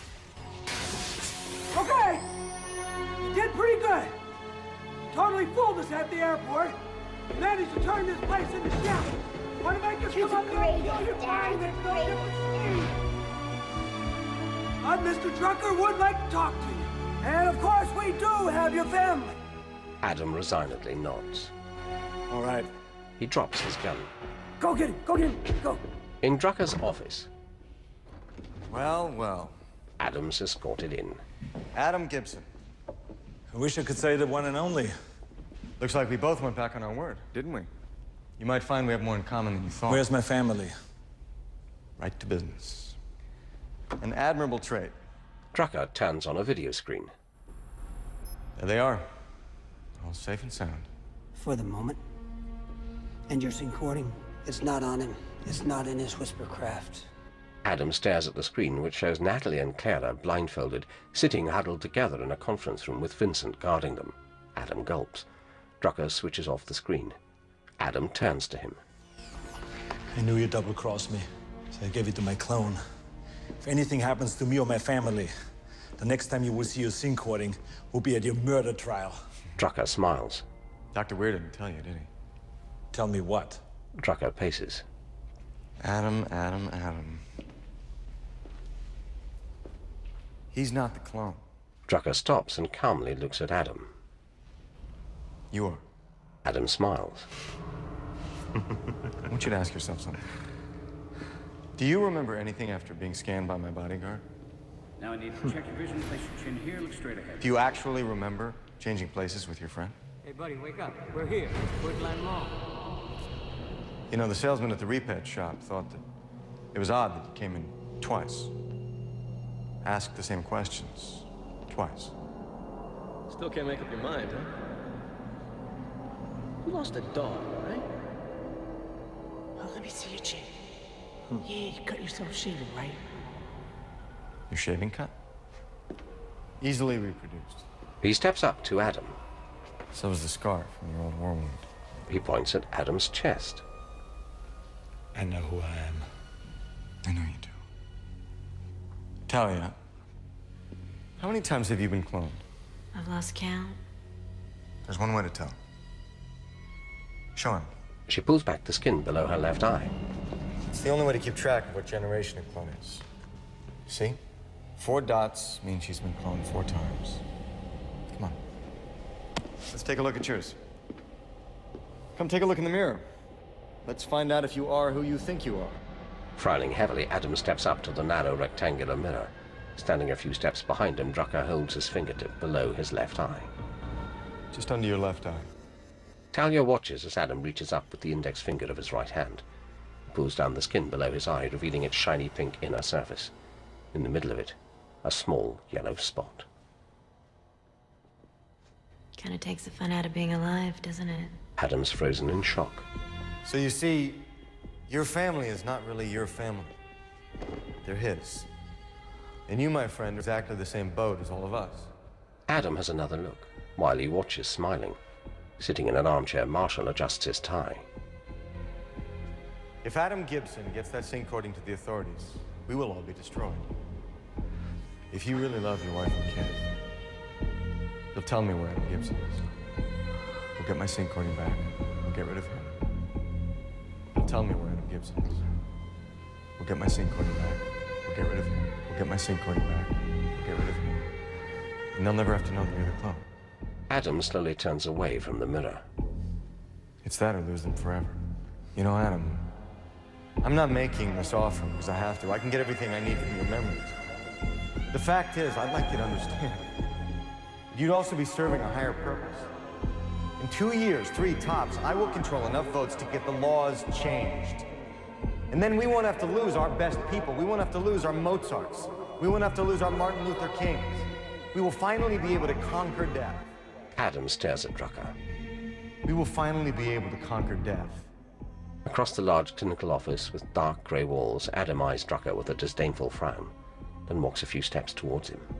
Okay! You did pretty good. Totally fooled us at the airport. Managed to turn this place into shit. Want to make us come up here and kill your party that's no different from me. I, Mister Drucker, would like to talk to you. And of course we do have your family. Adam resignedly nods. All right. He drops his gun. Go get him! Go get him! Go! In Drucker's office. Well, well. Adam's escorted in. Adam Gibson. I wish I could say the one and only. Looks like we both went back on our word, didn't we? You might find we have more in common than you thought. Where's my family? Right to business. An admirable trait. Drucker turns on a video screen. There they are. All safe and sound. For the moment. And your syncording? It's not on him. It's not in his whispercraft. Adam stares at the screen, which shows Natalie and Clara, blindfolded, sitting huddled together in a conference room with Vincent guarding them. Adam gulps. Drucker switches off the screen. Adam turns to him. I knew you'd double-cross me, so I gave it to my clone. If anything happens to me or my family, the next time you will see your syncording will be at your murder trial. Drucker smiles. Doctor Weir didn't tell you, did he? Tell me what? Drucker paces. Adam, Adam, Adam. He's not the clone. Drucker stops and calmly looks at Adam. You are. Adam smiles. I want you to ask yourself something. Do you remember anything after being scanned by my bodyguard? Now I need to check your vision, place your chin here, look straight ahead. Do you actually remember changing places with your friend? Hey, buddy, wake up. We're here. Where's Line Long? You know, the salesman at the repet shop thought that it was odd that you came in twice. Asked the same questions twice. Still can't make up your mind, huh? You lost a dog, right? Well, let me see your chin. Hmm. Yeah, you cut yourself shaving, right? Your shaving cut? Easily reproduced. He steps up to Adam. So is the scar from your old war wound. He points at Adam's chest. I know who I am. I know you do. Talia, how many times have you been cloned? I've lost count. There's one way to tell. Show him. She pulls back the skin below her left eye. It's the only way to keep track of what generation a clone is. See? Four dots mean she's been cloned four times. Come on. Let's take a look at yours. Come take a look in the mirror. Let's find out if you are who you think you are. Frowning heavily, Adam steps up to the narrow rectangular mirror. Standing a few steps behind him, Drucker holds his fingertip below his left eye. Just under your left eye. Talia watches as Adam reaches up with the index finger of his right hand. He pulls down the skin below his eye, revealing its shiny pink inner surface. In the middle of it, a small yellow spot. Kind of takes the fun out of being alive, doesn't it? Adam's frozen in shock. So you see, your family is not really your family. They're his. And you, my friend, are exactly the same boat as all of us. Adam has another look, while he watches, smiling. Sitting in an armchair, Marshall adjusts his tie. If Adam Gibson gets that syncording to the authorities, we will all be destroyed. If you really love your wife and kid, you'll tell me where Adam Gibson is. We'll get my syncording back. We'll get rid of him. You'll tell me where Adam Gibson is. We'll get my syncording back. We'll get rid of him. We'll get my syncording back. We'll get rid of him. And they'll never have to know that you're the clone. Adam slowly turns away from the mirror. It's that or lose them forever. You know, Adam, I'm not making this offer because I have to. I can get everything I need from your memories. The fact is, I'd like you to understand, you'd also be serving a higher purpose. In two years, three tops, I will control enough votes to get the laws changed. And then we won't have to lose our best people. We won't have to lose our Mozarts. We won't have to lose our Martin Luther Kings. We will finally be able to conquer death. Adam stares at Drucker. We will finally be able to conquer death. Across the large clinical office with dark grey walls, Adam eyes Drucker with a disdainful frown, then walks a few steps towards him.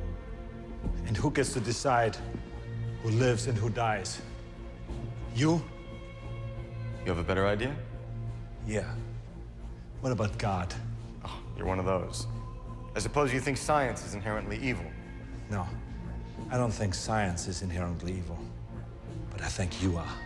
And who gets to decide who lives and who dies? You? You have a better idea? Yeah. What about God? Oh, you're one of those. I suppose you think science is inherently evil. No. I don't think science is inherently evil. But I think you are.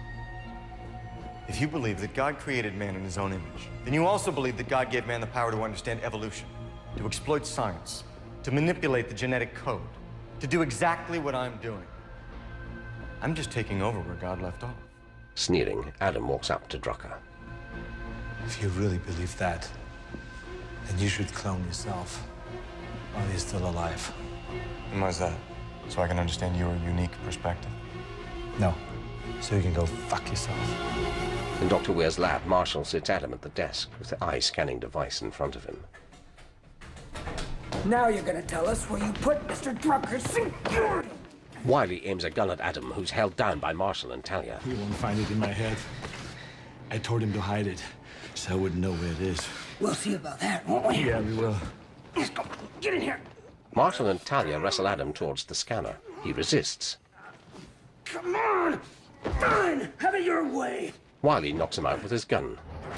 If you believe that God created man in his own image, then you also believe that God gave man the power to understand evolution, to exploit science, to manipulate the genetic code, to do exactly what I'm doing. I'm just taking over where God left off. Sneering, Adam walks up to Drucker. If you really believe that, then you should clone yourself while you're still alive. And why's that? So I can understand your unique perspective? No. So you can go fuck yourself. In Doctor Weir's lab, Marshall sits Adam at the desk with the eye-scanning device in front of him. Now you're gonna tell us where you put Mister Drucker's syncording. Wiley aims a gun at Adam, who's held down by Marshall and Talia. You won't find it in my head. I told him to hide it, so I wouldn't know where it is. We'll see about that, won't we? Yeah, we will. Let's go. Get in here. Marshall and Talia wrestle Adam towards the scanner. He resists. Come on! Fine! Have it your way! Wiley knocks him out with his gun.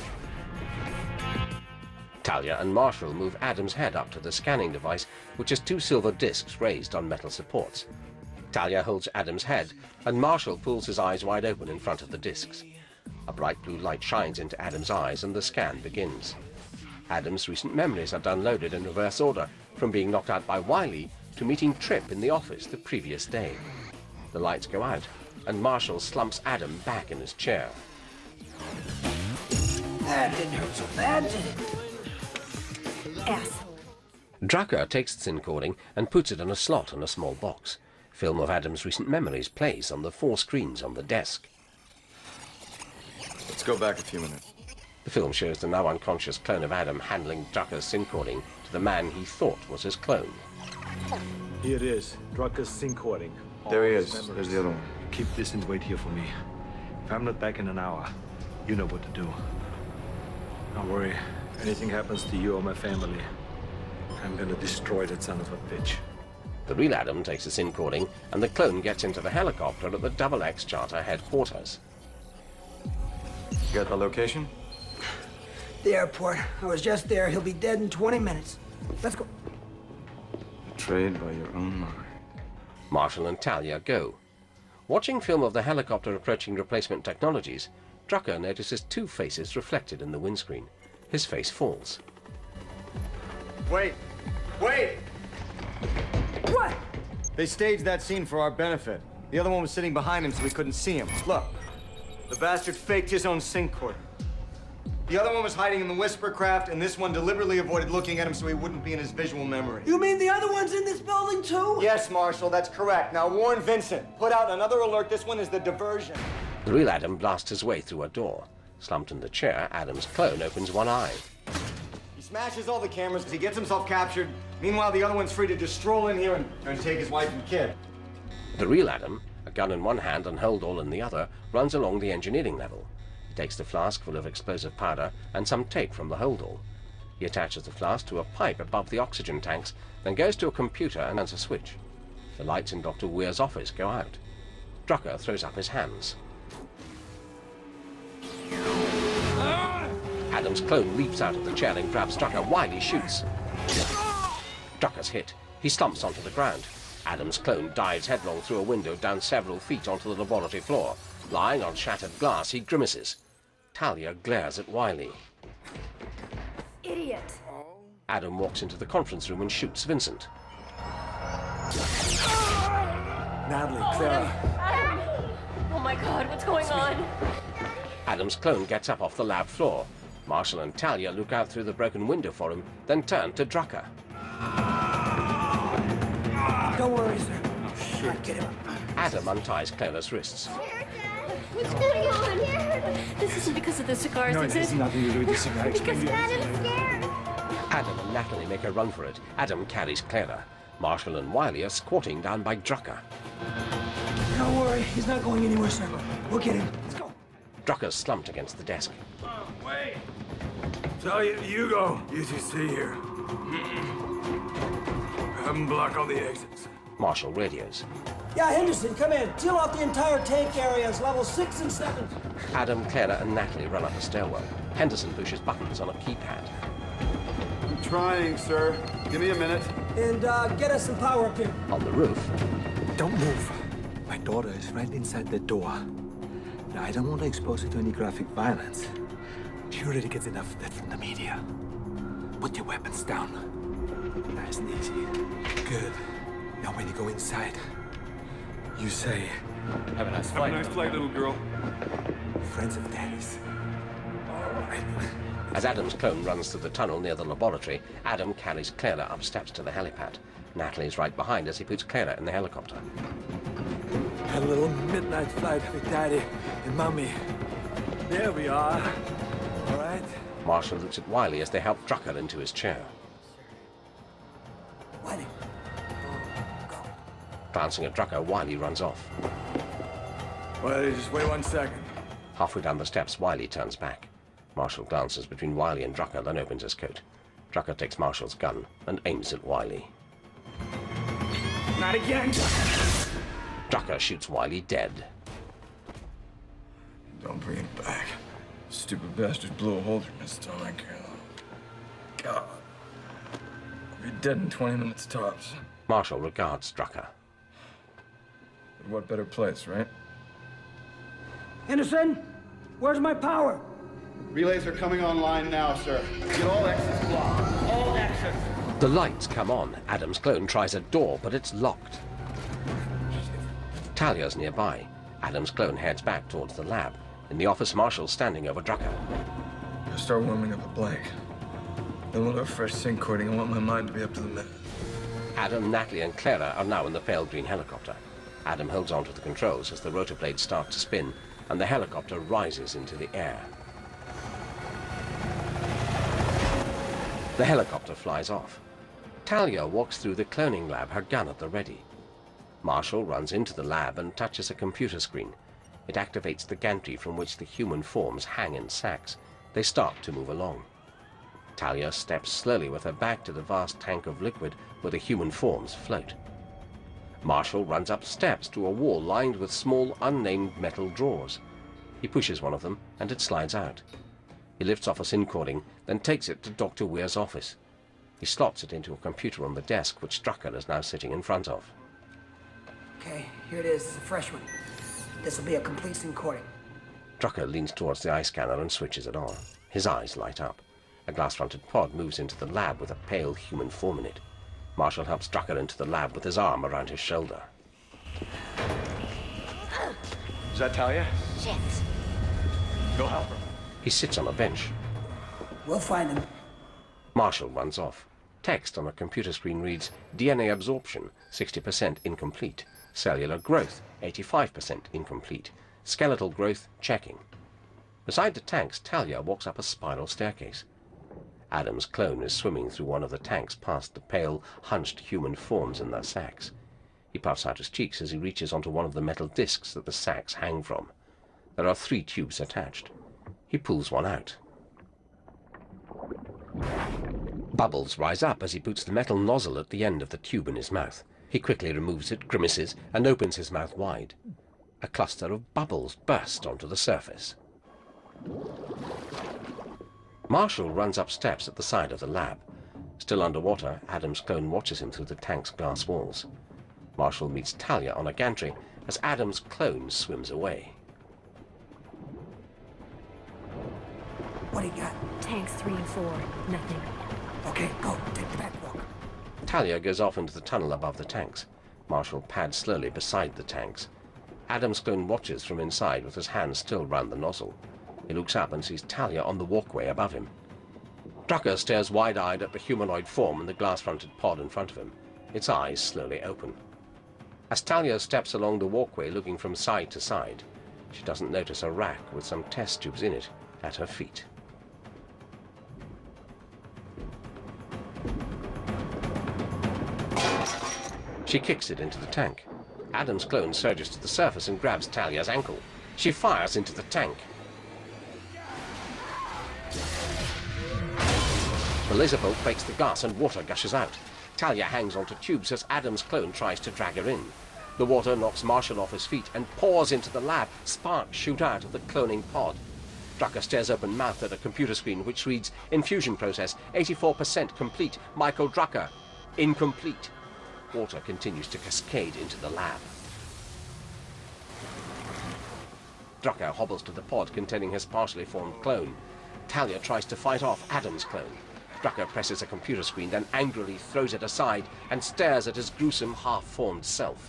Talia and Marshall move Adam's head up to the scanning device, which has two silver discs raised on metal supports. Talia holds Adam's head, and Marshall pulls his eyes wide open in front of the discs. A bright blue light shines into Adam's eyes, and the scan begins. Adam's recent memories are downloaded in reverse order, from being knocked out by Wiley to meeting Tripp in the office the previous day. The lights go out, and Marshall slumps Adam back in his chair. That didn't hurt so bad, did it? Yes. Drucker takes the encoding and puts it in a slot in a small box. Film of Adam's recent memories plays on the four screens on the desk. Let's go back a few minutes. The film shows the now unconscious clone of Adam handling Drucker's syncording to the man he thought was his clone. Here it is, Drucker's syncording. There he is. There's the other one. Keep this and wait here for me. If I'm not back in an hour, you know what to do. Don't worry. If anything happens to you or my family, I'm gonna destroy that son of a bitch. The real Adam takes the syncording, and the clone gets into the helicopter at the Double X Charter headquarters. You got the location? The airport. I was just there. He'll be dead in twenty minutes. Let's go. Betrayed by your own mother. Marshall and Talia go. Watching film of the helicopter approaching Replacement Technologies, Drucker notices two faces reflected in the windscreen. His face falls. Wait! Wait! What? They staged that scene for our benefit. The other one was sitting behind him so we couldn't see him. Look, the bastard faked his own sync cord. The other one was hiding in the Whisper craft, and this one deliberately avoided looking at him so he wouldn't be in his visual memory. You mean the other one's in this building, too? Yes, Marshall, that's correct. Now warn Vincent. Put out another alert. This one is the diversion. The real Adam blasts his way through a door. Slumped in the chair, Adam's clone opens one eye. He smashes all the cameras. He gets himself captured. Meanwhile, the other one's free to just stroll in here and, and take his wife and kid. The real Adam, a gun in one hand and holdall in the other, runs along the engineering level. He takes the flask full of explosive powder and some tape from the holdall. He attaches the flask to a pipe above the oxygen tanks, then goes to a computer and turns a switch. The lights in Doctor Weir's office go out. Drucker throws up his hands. Adam's clone leaps out of the chair and grabs Drucker. Wiley shoots. Drucker's hit. He slumps onto the ground. Adam's clone dives headlong through a window down several feet onto the laboratory floor. Lying on shattered glass, he grimaces. Talia glares at Wiley. Idiot. Adam walks into the conference room and shoots Vincent. Natalie, Clara. Adam! Oh my God, what's going on? Adam's clone gets up off the lab floor. Marshall and Talia look out through the broken window for him, then turn to Drucker. Don't worry, sir. Oh, shit. Get him. Adam unties Clara's wrists. What's going on? This isn't because of the cigars, No, is it has it? nothing to do with the cigars. Because Adam's scared. Adam and Natalie make a run for it. Adam carries Clara. Marshall and Wiley are squatting down by Drucker. Don't worry. He's not going anywhere, sir. We'll get him. Let's go. Drucker's slumped against the desk. Oh, wait. Tell you, you go. You two stay here. Have them block all the exits. Marshall radios. Yeah, Henderson, come in. Seal off the entire tank areas, level six and seven. Adam, Clara, and Natalie run up a stairwell. Henderson pushes buttons on a keypad. I'm trying, sir. Give me a minute. And uh, get us some power up here. On the roof. Don't move. My daughter is right inside the door. Now, I don't want to expose her to any graphic violence. She already gets enough of that from the media. Put your weapons down. Nice and easy. Good. Now, when you go inside, you say, have a nice flight. Have a nice flight, little girl. Friends of Daddy's. All right. As Adam's clone runs through the tunnel near the laboratory, Adam carries Clara up steps to the helipad. Natalie's right behind as he puts Clara in the helicopter. Had a little midnight flight with Daddy and Mommy. There we are. All right. Marshall looks at Wiley as they help Drucker into his chair. Wiley. Glancing at Drucker, Wiley runs off. Well, just wait one second. Halfway down the steps, Wiley turns back. Marshall glances between Wiley and Drucker, then opens his coat. Drucker takes Marshall's gun and aims at Wiley. Not again! Drucker shoots Wiley dead. Don't bring it back. Stupid bastard blew a hole through my stomach. God. I'll be dead in twenty minutes tops. Marshall regards Drucker. But what better place, right? Henderson, where's my power? Relays are coming online now, sir. Get all exits blocked. All exits. The lights come on. Adam's clone tries a door, but it's locked. Talia's nearby. Adam's clone heads back towards the lab. In the office, Marshall's standing over Drucker. I'll start warming up a blank. Then we'll have fresh sync cording. I want my mind to be up to the minute. Adam, Natalie, and Clara are now in the pale green helicopter. Adam holds onto the controls as the rotor blades start to spin, and the helicopter rises into the air. The helicopter flies off. Talia walks through the cloning lab, her gun at the ready. Marshall runs into the lab and touches a computer screen. It activates the gantry from which the human forms hang in sacks. They start to move along. Talia steps slowly with her back to the vast tank of liquid where the human forms float. Marshall runs up steps to a wall lined with small, unnamed metal drawers. He pushes one of them, and it slides out. He lifts off a syncording, then takes it to Doctor Weir's office. He slots it into a computer on the desk, which Drucker is now sitting in front of. Okay, here it is. It's a fresh one. This will be a complete syncording. Drucker leans towards the eye scanner and switches it on. His eyes light up. A glass-fronted pod moves into the lab with a pale human form in it. Marshall helps Drucker into the lab with his arm around his shoulder. Is that Talia? Shit. Go help her. He sits on a bench. We'll find him. Marshall runs off. Text on a computer screen reads, D N A absorption, sixty percent incomplete. Cellular growth, eighty-five percent incomplete. Skeletal growth, checking. Beside the tanks, Talia walks up a spiral staircase. Adam's clone is swimming through one of the tanks past the pale, hunched human forms in their sacks. He puffs out his cheeks as he reaches onto one of the metal discs that the sacks hang from. There are three tubes attached. He pulls one out. Bubbles rise up as he puts the metal nozzle at the end of the tube in his mouth. He quickly removes it, grimaces, and opens his mouth wide. A cluster of bubbles burst onto the surface. Marshall runs up steps at the side of the lab. Still underwater, Adam's clone watches him through the tank's glass walls. Marshall meets Talia on a gantry as Adam's clone swims away. What do you got? Tanks three and four. Nothing. Okay, go. Take the back walk. Talia goes off into the tunnel above the tanks. Marshall pads slowly beside the tanks. Adam's clone watches from inside with his hand still round the nozzle. He looks up and sees Talia on the walkway above him. Drucker stares wide-eyed at the humanoid form in the glass-fronted pod in front of him. Its eyes slowly open. As Talia steps along the walkway looking from side to side, she doesn't notice a rack with some test tubes in it at her feet. She kicks it into the tank. Adam's clone surges to the surface and grabs Talia's ankle. She fires into the tank. The laser bolt breaks the glass and water gushes out. Talia hangs onto tubes as Adam's clone tries to drag her in. The water knocks Marshall off his feet and pours into the lab. Sparks shoot out of the cloning pod. Drucker stares open-mouthed at a computer screen which reads, Infusion process, eighty-four percent complete. Michael Drucker, incomplete. Water continues to cascade into the lab. Drucker hobbles to the pod containing his partially formed clone. Talia tries to fight off Adam's clone. Drucker presses a computer screen, then angrily throws it aside and stares at his gruesome half-formed self.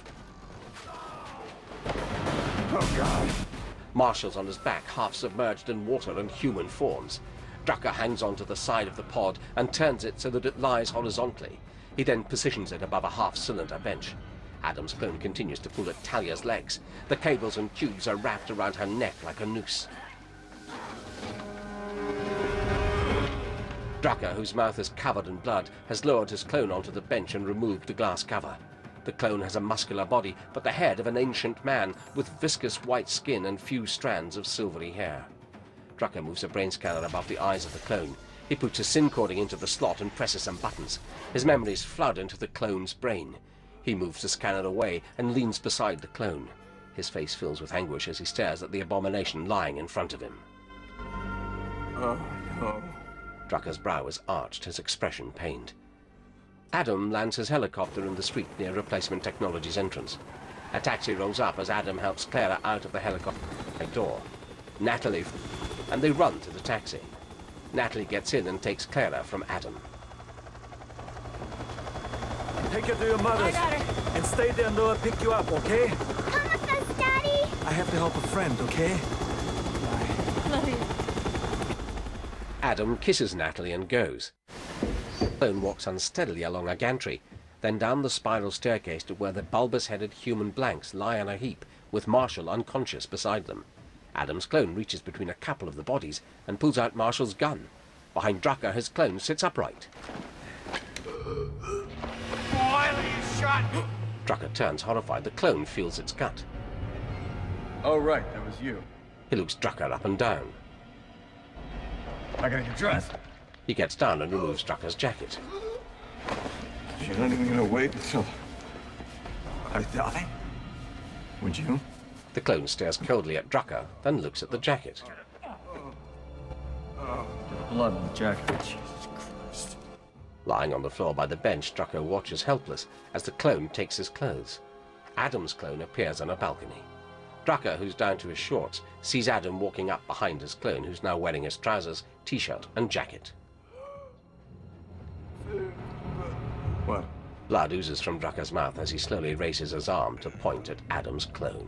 Oh, God. Marshall's on his back, half submerged in water and human forms. Drucker hangs onto the side of the pod and turns it so that it lies horizontally. He then positions it above a half-cylinder bench. Adam's clone continues to pull at Talia's legs. The cables and tubes are wrapped around her neck like a noose. Drucker, whose mouth is covered in blood, has lowered his clone onto the bench and removed the glass cover. The clone has a muscular body, but the head of an ancient man with viscous white skin and few strands of silvery hair. Drucker moves a brain scanner above the eyes of the clone. He puts his SIN cording into the slot and presses some buttons. His memories flood into the clone's brain. He moves the scanner away and leans beside the clone. His face fills with anguish as he stares at the abomination lying in front of him. Oh, no. Drucker's brow is arched, his expression pained. Adam lands his helicopter in the street near Replacement Technologies' entrance. A taxi rolls up as Adam helps Clara out of the helicopter door. Natalie... and they run to the taxi. Natalie gets in and takes Clara from Adam. Take her to your mother's. And stay there until I pick you up, okay? Come with us, Daddy! I have to help a friend, okay? Love you. Adam kisses Natalie and goes. The clone walks unsteadily along a gantry, then down the spiral staircase to where the bulbous-headed human blanks lie on a heap, with Marshall unconscious beside them. Adam's clone reaches between a couple of the bodies and pulls out Marshall's gun. Behind Drucker, his clone sits upright. Why are you shot? Drucker turns horrified. The clone feels its gut. Oh, right, that was you. He looks Drucker up and down. I gotta get dressed. He gets down and removes Drucker's jacket. You're not even gonna wait until I die? Would you? The clone stares coldly at Drucker, then looks at the jacket. Blood on the jacket. Jesus Christ. Lying on the floor by the bench, Drucker watches helpless as the clone takes his clothes. Adam's clone appears on a balcony. Drucker, who's down to his shorts, sees Adam walking up behind his clone, who's now wearing his trousers, t-shirt, and jacket. What? Blood oozes from Drucker's mouth as he slowly raises his arm to point at Adam's clone.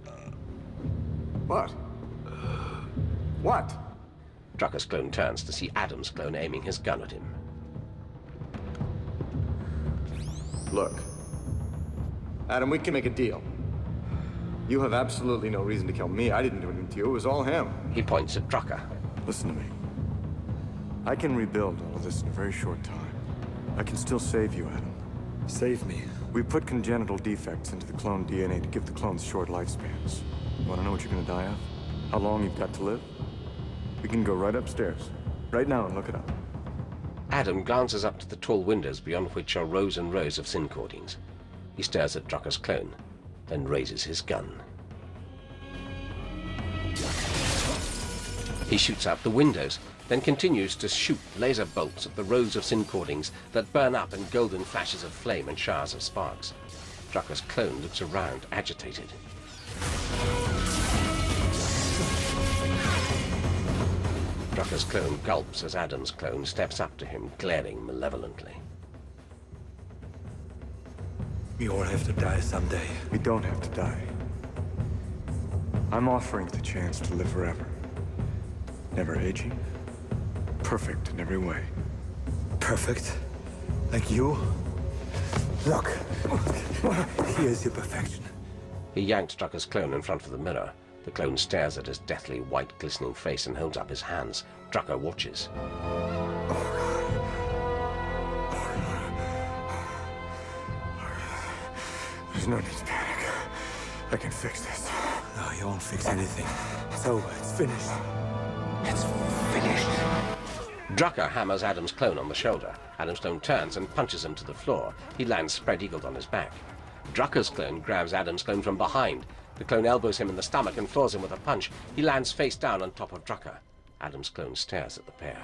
What? What? Drucker's clone turns to see Adam's clone aiming his gun at him. Look, Adam, we can make a deal. You have absolutely no reason to kill me. I didn't do anything to you. It was all him. He points at Drucker. Listen to me. I can rebuild all of this in a very short time. I can still save you, Adam. Save me? We put congenital defects into the clone D N A to give the clones short lifespans. You want to know what you're going to die of? How long you've got to live? We can go right upstairs, right now, and look it up. Adam glances up to the tall windows beyond which are rows and rows of SIN cordings. He stares at Drucker's clone, then raises his gun. He shoots out the windows, then continues to shoot laser bolts at the rows of SIN cordings that burn up in golden flashes of flame and showers of sparks. Drucker's clone looks around, agitated. Drucker's clone gulps as Adam's clone steps up to him, glaring malevolently. We all have to die someday. We don't have to die. I'm offering the chance to live forever. Never aging. Perfect in every way. Perfect? Like you? Look. Here's your perfection. He yanks Drucker's clone in front of the mirror. The clone stares at his deathly white, glistening face and holds up his hands. Drucker watches. There's no need to panic. I can fix this. No, you won't fix anything. It's over. It's finished. It's finished. Drucker hammers Adam's clone on the shoulder. Adam's clone turns and punches him to the floor. He lands spread-eagled on his back. Drucker's clone grabs Adam's clone from behind. The clone elbows him in the stomach and floors him with a punch. He lands face down on top of Drucker. Adam's clone stares at the pair.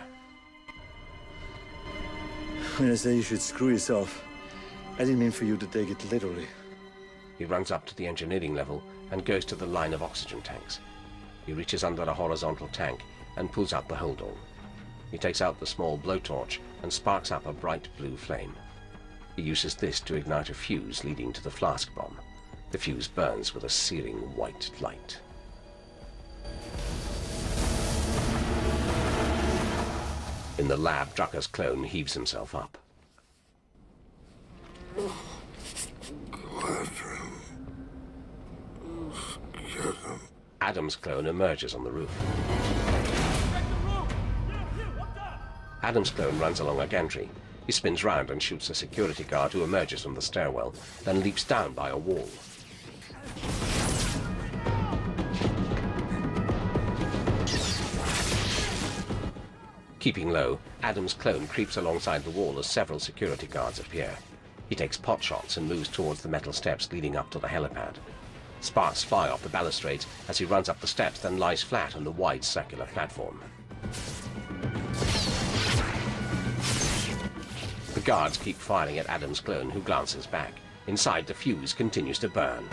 When I say you should screw yourself, I didn't mean for you to take it literally. He runs up to the engineering level and goes to the line of oxygen tanks. He reaches under a horizontal tank and pulls out the hold all. He takes out the small blowtorch and sparks up a bright blue flame. He uses this to ignite a fuse leading to the flask bomb. The fuse burns with a searing white light. In the lab, Drucker's clone heaves himself up. Adam's clone emerges on the roof. Adam's clone runs along a gantry. He spins round and shoots a security guard who emerges from the stairwell, then leaps down by a wall. Keeping low, Adam's clone creeps alongside the wall as several security guards appear. He takes pot shots and moves towards the metal steps leading up to the helipad. Sparks fly off the balustrades as he runs up the steps, then lies flat on the wide circular platform. The guards keep firing at Adam's clone, who glances back. Inside, the fuse continues to burn.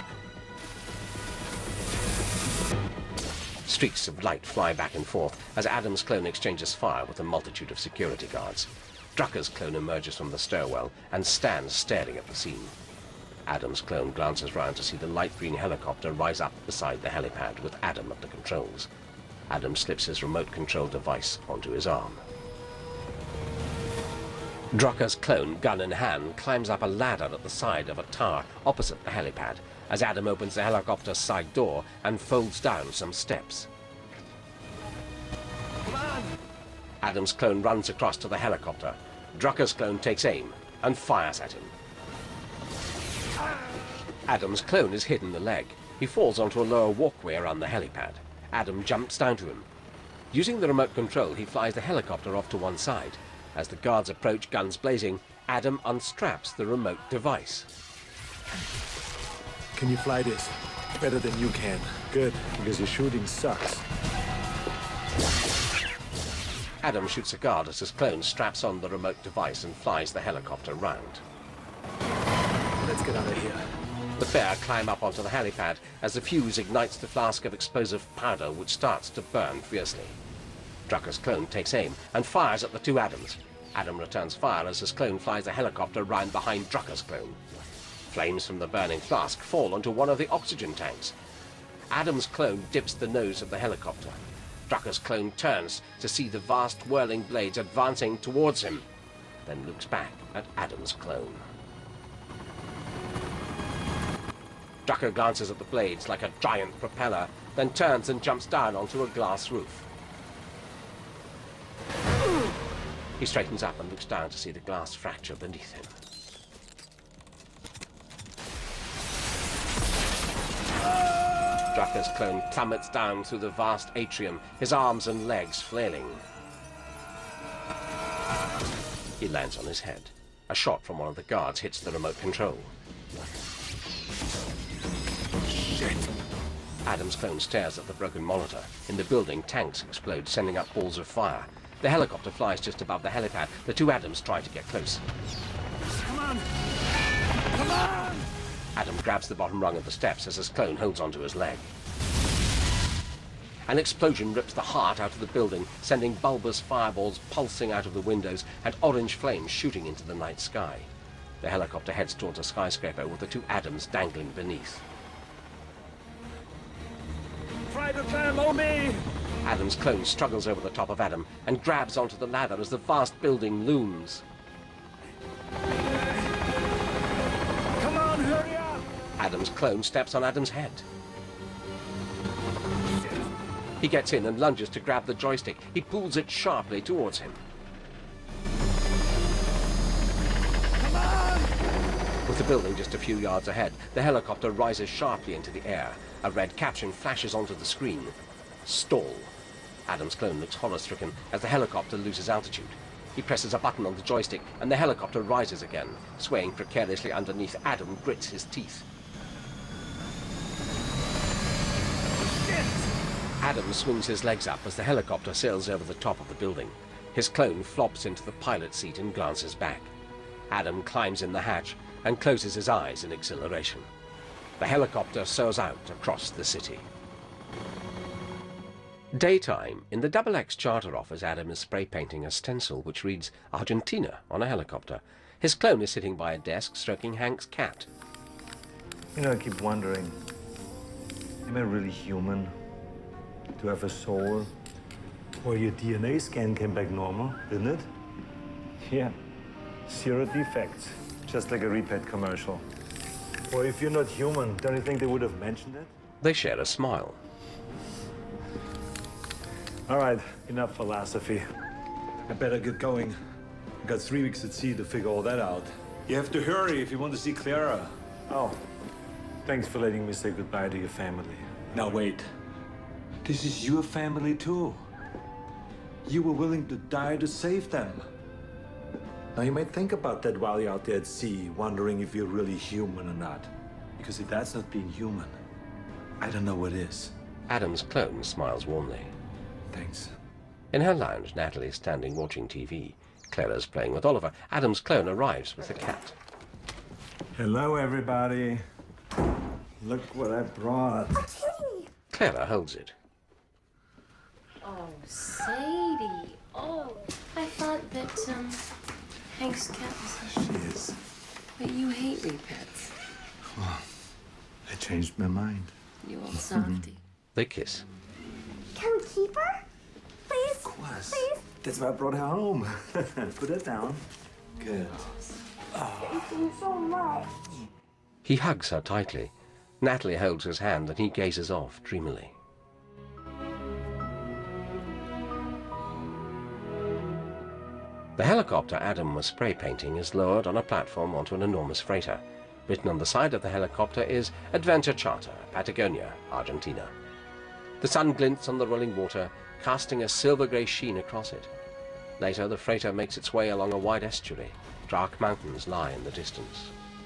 Streaks of light fly back and forth as Adam's clone exchanges fire with a multitude of security guards. Drucker's clone emerges from the stairwell and stands staring at the scene. Adam's clone glances round to see the light green helicopter rise up beside the helipad with Adam at the controls. Adam slips his remote control device onto his arm. Drucker's clone, gun in hand, climbs up a ladder at the side of a tower opposite the helipad as Adam opens the helicopter's side door and folds down some steps. Come on! Adam's clone runs across to the helicopter. Drucker's clone takes aim and fires at him. Adam's clone is hit in the leg. He falls onto a lower walkway around the helipad. Adam jumps down to him. Using the remote control, he flies the helicopter off to one side. As the guards approach, guns blazing, Adam unstraps the remote device. Can you fly this? Better than you can. Good, because your shooting sucks. Adam shoots a guard as his clone straps on the remote device and flies the helicopter round. Let's get out of here. The pair climb up onto the helipad as the fuse ignites the flask of explosive powder, which starts to burn fiercely. Drucker's clone takes aim and fires at the two Adams. Adam returns fire as his clone flies the helicopter round behind Drucker's clone. Flames from the burning flask fall onto one of the oxygen tanks. Adam's clone dips the nose of the helicopter. Drucker's clone turns to see the vast whirling blades advancing towards him, then looks back at Adam's clone. Drucker glances at the blades like a giant propeller, then turns and jumps down onto a glass roof. He straightens up and looks down to see the glass fracture beneath him. Drucker's clone plummets down through the vast atrium, his arms and legs flailing. He lands on his head. A shot from one of the guards hits the remote control. Shit! Adam's clone stares at the broken monitor. In the building, tanks explode, sending up balls of fire. The helicopter flies just above the helipad. The two Adams try to get close. Come on! Come on! Adam grabs the bottom rung of the steps as his clone holds onto his leg. An explosion rips the heart out of the building, sending bulbous fireballs pulsing out of the windows and orange flames shooting into the night sky. The helicopter heads towards a skyscraper with the two Adams dangling beneath. Try to climb on me! Adam's clone struggles over the top of Adam and grabs onto the ladder as the vast building looms. Come on, hurry up! Adam's clone steps on Adam's head. He gets in and lunges to grab the joystick. He pulls it sharply towards him. Come on! With the building just a few yards ahead, the helicopter rises sharply into the air. A red caption flashes onto the screen. Stall. Adam's clone looks horror-stricken as the helicopter loses altitude. He presses a button on the joystick and the helicopter rises again. Swaying precariously underneath, Adam grits his teeth. Adam swings his legs up as the helicopter sails over the top of the building. His clone flops into the pilot seat and glances back. Adam climbs in the hatch and closes his eyes in exhilaration. The helicopter soars out across the city. Daytime. In the Double X charter office, Adam is spray painting a stencil which reads Argentina on a helicopter. His clone is sitting by a desk stroking Hank's cat. You know, I keep wondering, am I really human? Do I have a soul? Well, your D N A scan came back normal, didn't it? Yeah, zero defects, just like a Repet commercial. Or if you're not human, don't you think they would have mentioned it? They share a smile. All right, enough philosophy. I better get going. I got three weeks at sea to figure all that out. You have to hurry if you want to see Clara. Oh, thanks for letting me say goodbye to your family. Now wait, this is your family too. You were willing to die to save them. Now you might think about that while you're out there at sea, wondering if you're really human or not. Because if that's not being human, I don't know what is. Adam's clone smiles warmly. Thanks. In her lounge, Natalie is standing watching T V. Clara's playing with Oliver. Adam's clone arrives with the cat. Hello, everybody. Look what I brought. Clara holds it. Oh, Sadie. Oh, I thought that, um, Hank's cat was... She is. But you hate repets. Well, I changed my mind. You old softy. They kiss. Can we keep her? Please? Of course. Please? That's why I brought her home. Put her down. Good. Thank you so much. He hugs her tightly. Natalie holds his hand and he gazes off dreamily. The helicopter Adam was spray painting is lowered on a platform onto an enormous freighter. Written on the side of the helicopter is Adventure Charter, Patagonia, Argentina. The sun glints on the rolling water, casting a silver-grey sheen across it. Later, the freighter makes its way along a wide estuary. Dark mountains lie in the distance.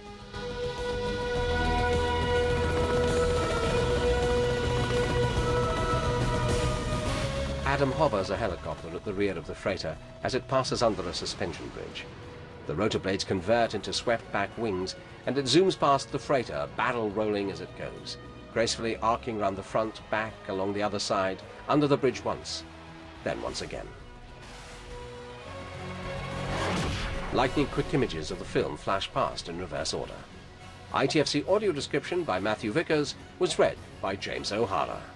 Adam hovers a helicopter at the rear of the freighter as it passes under a suspension bridge. The rotor blades convert into swept-back wings, and it zooms past the freighter, barrel rolling as it goes, gracefully arcing round the front, back, along the other side, under the bridge once, then once again. Lightning-quick images of the film flash past in reverse order. I T F C audio description by Matthew Vickers was read by James O'Hara.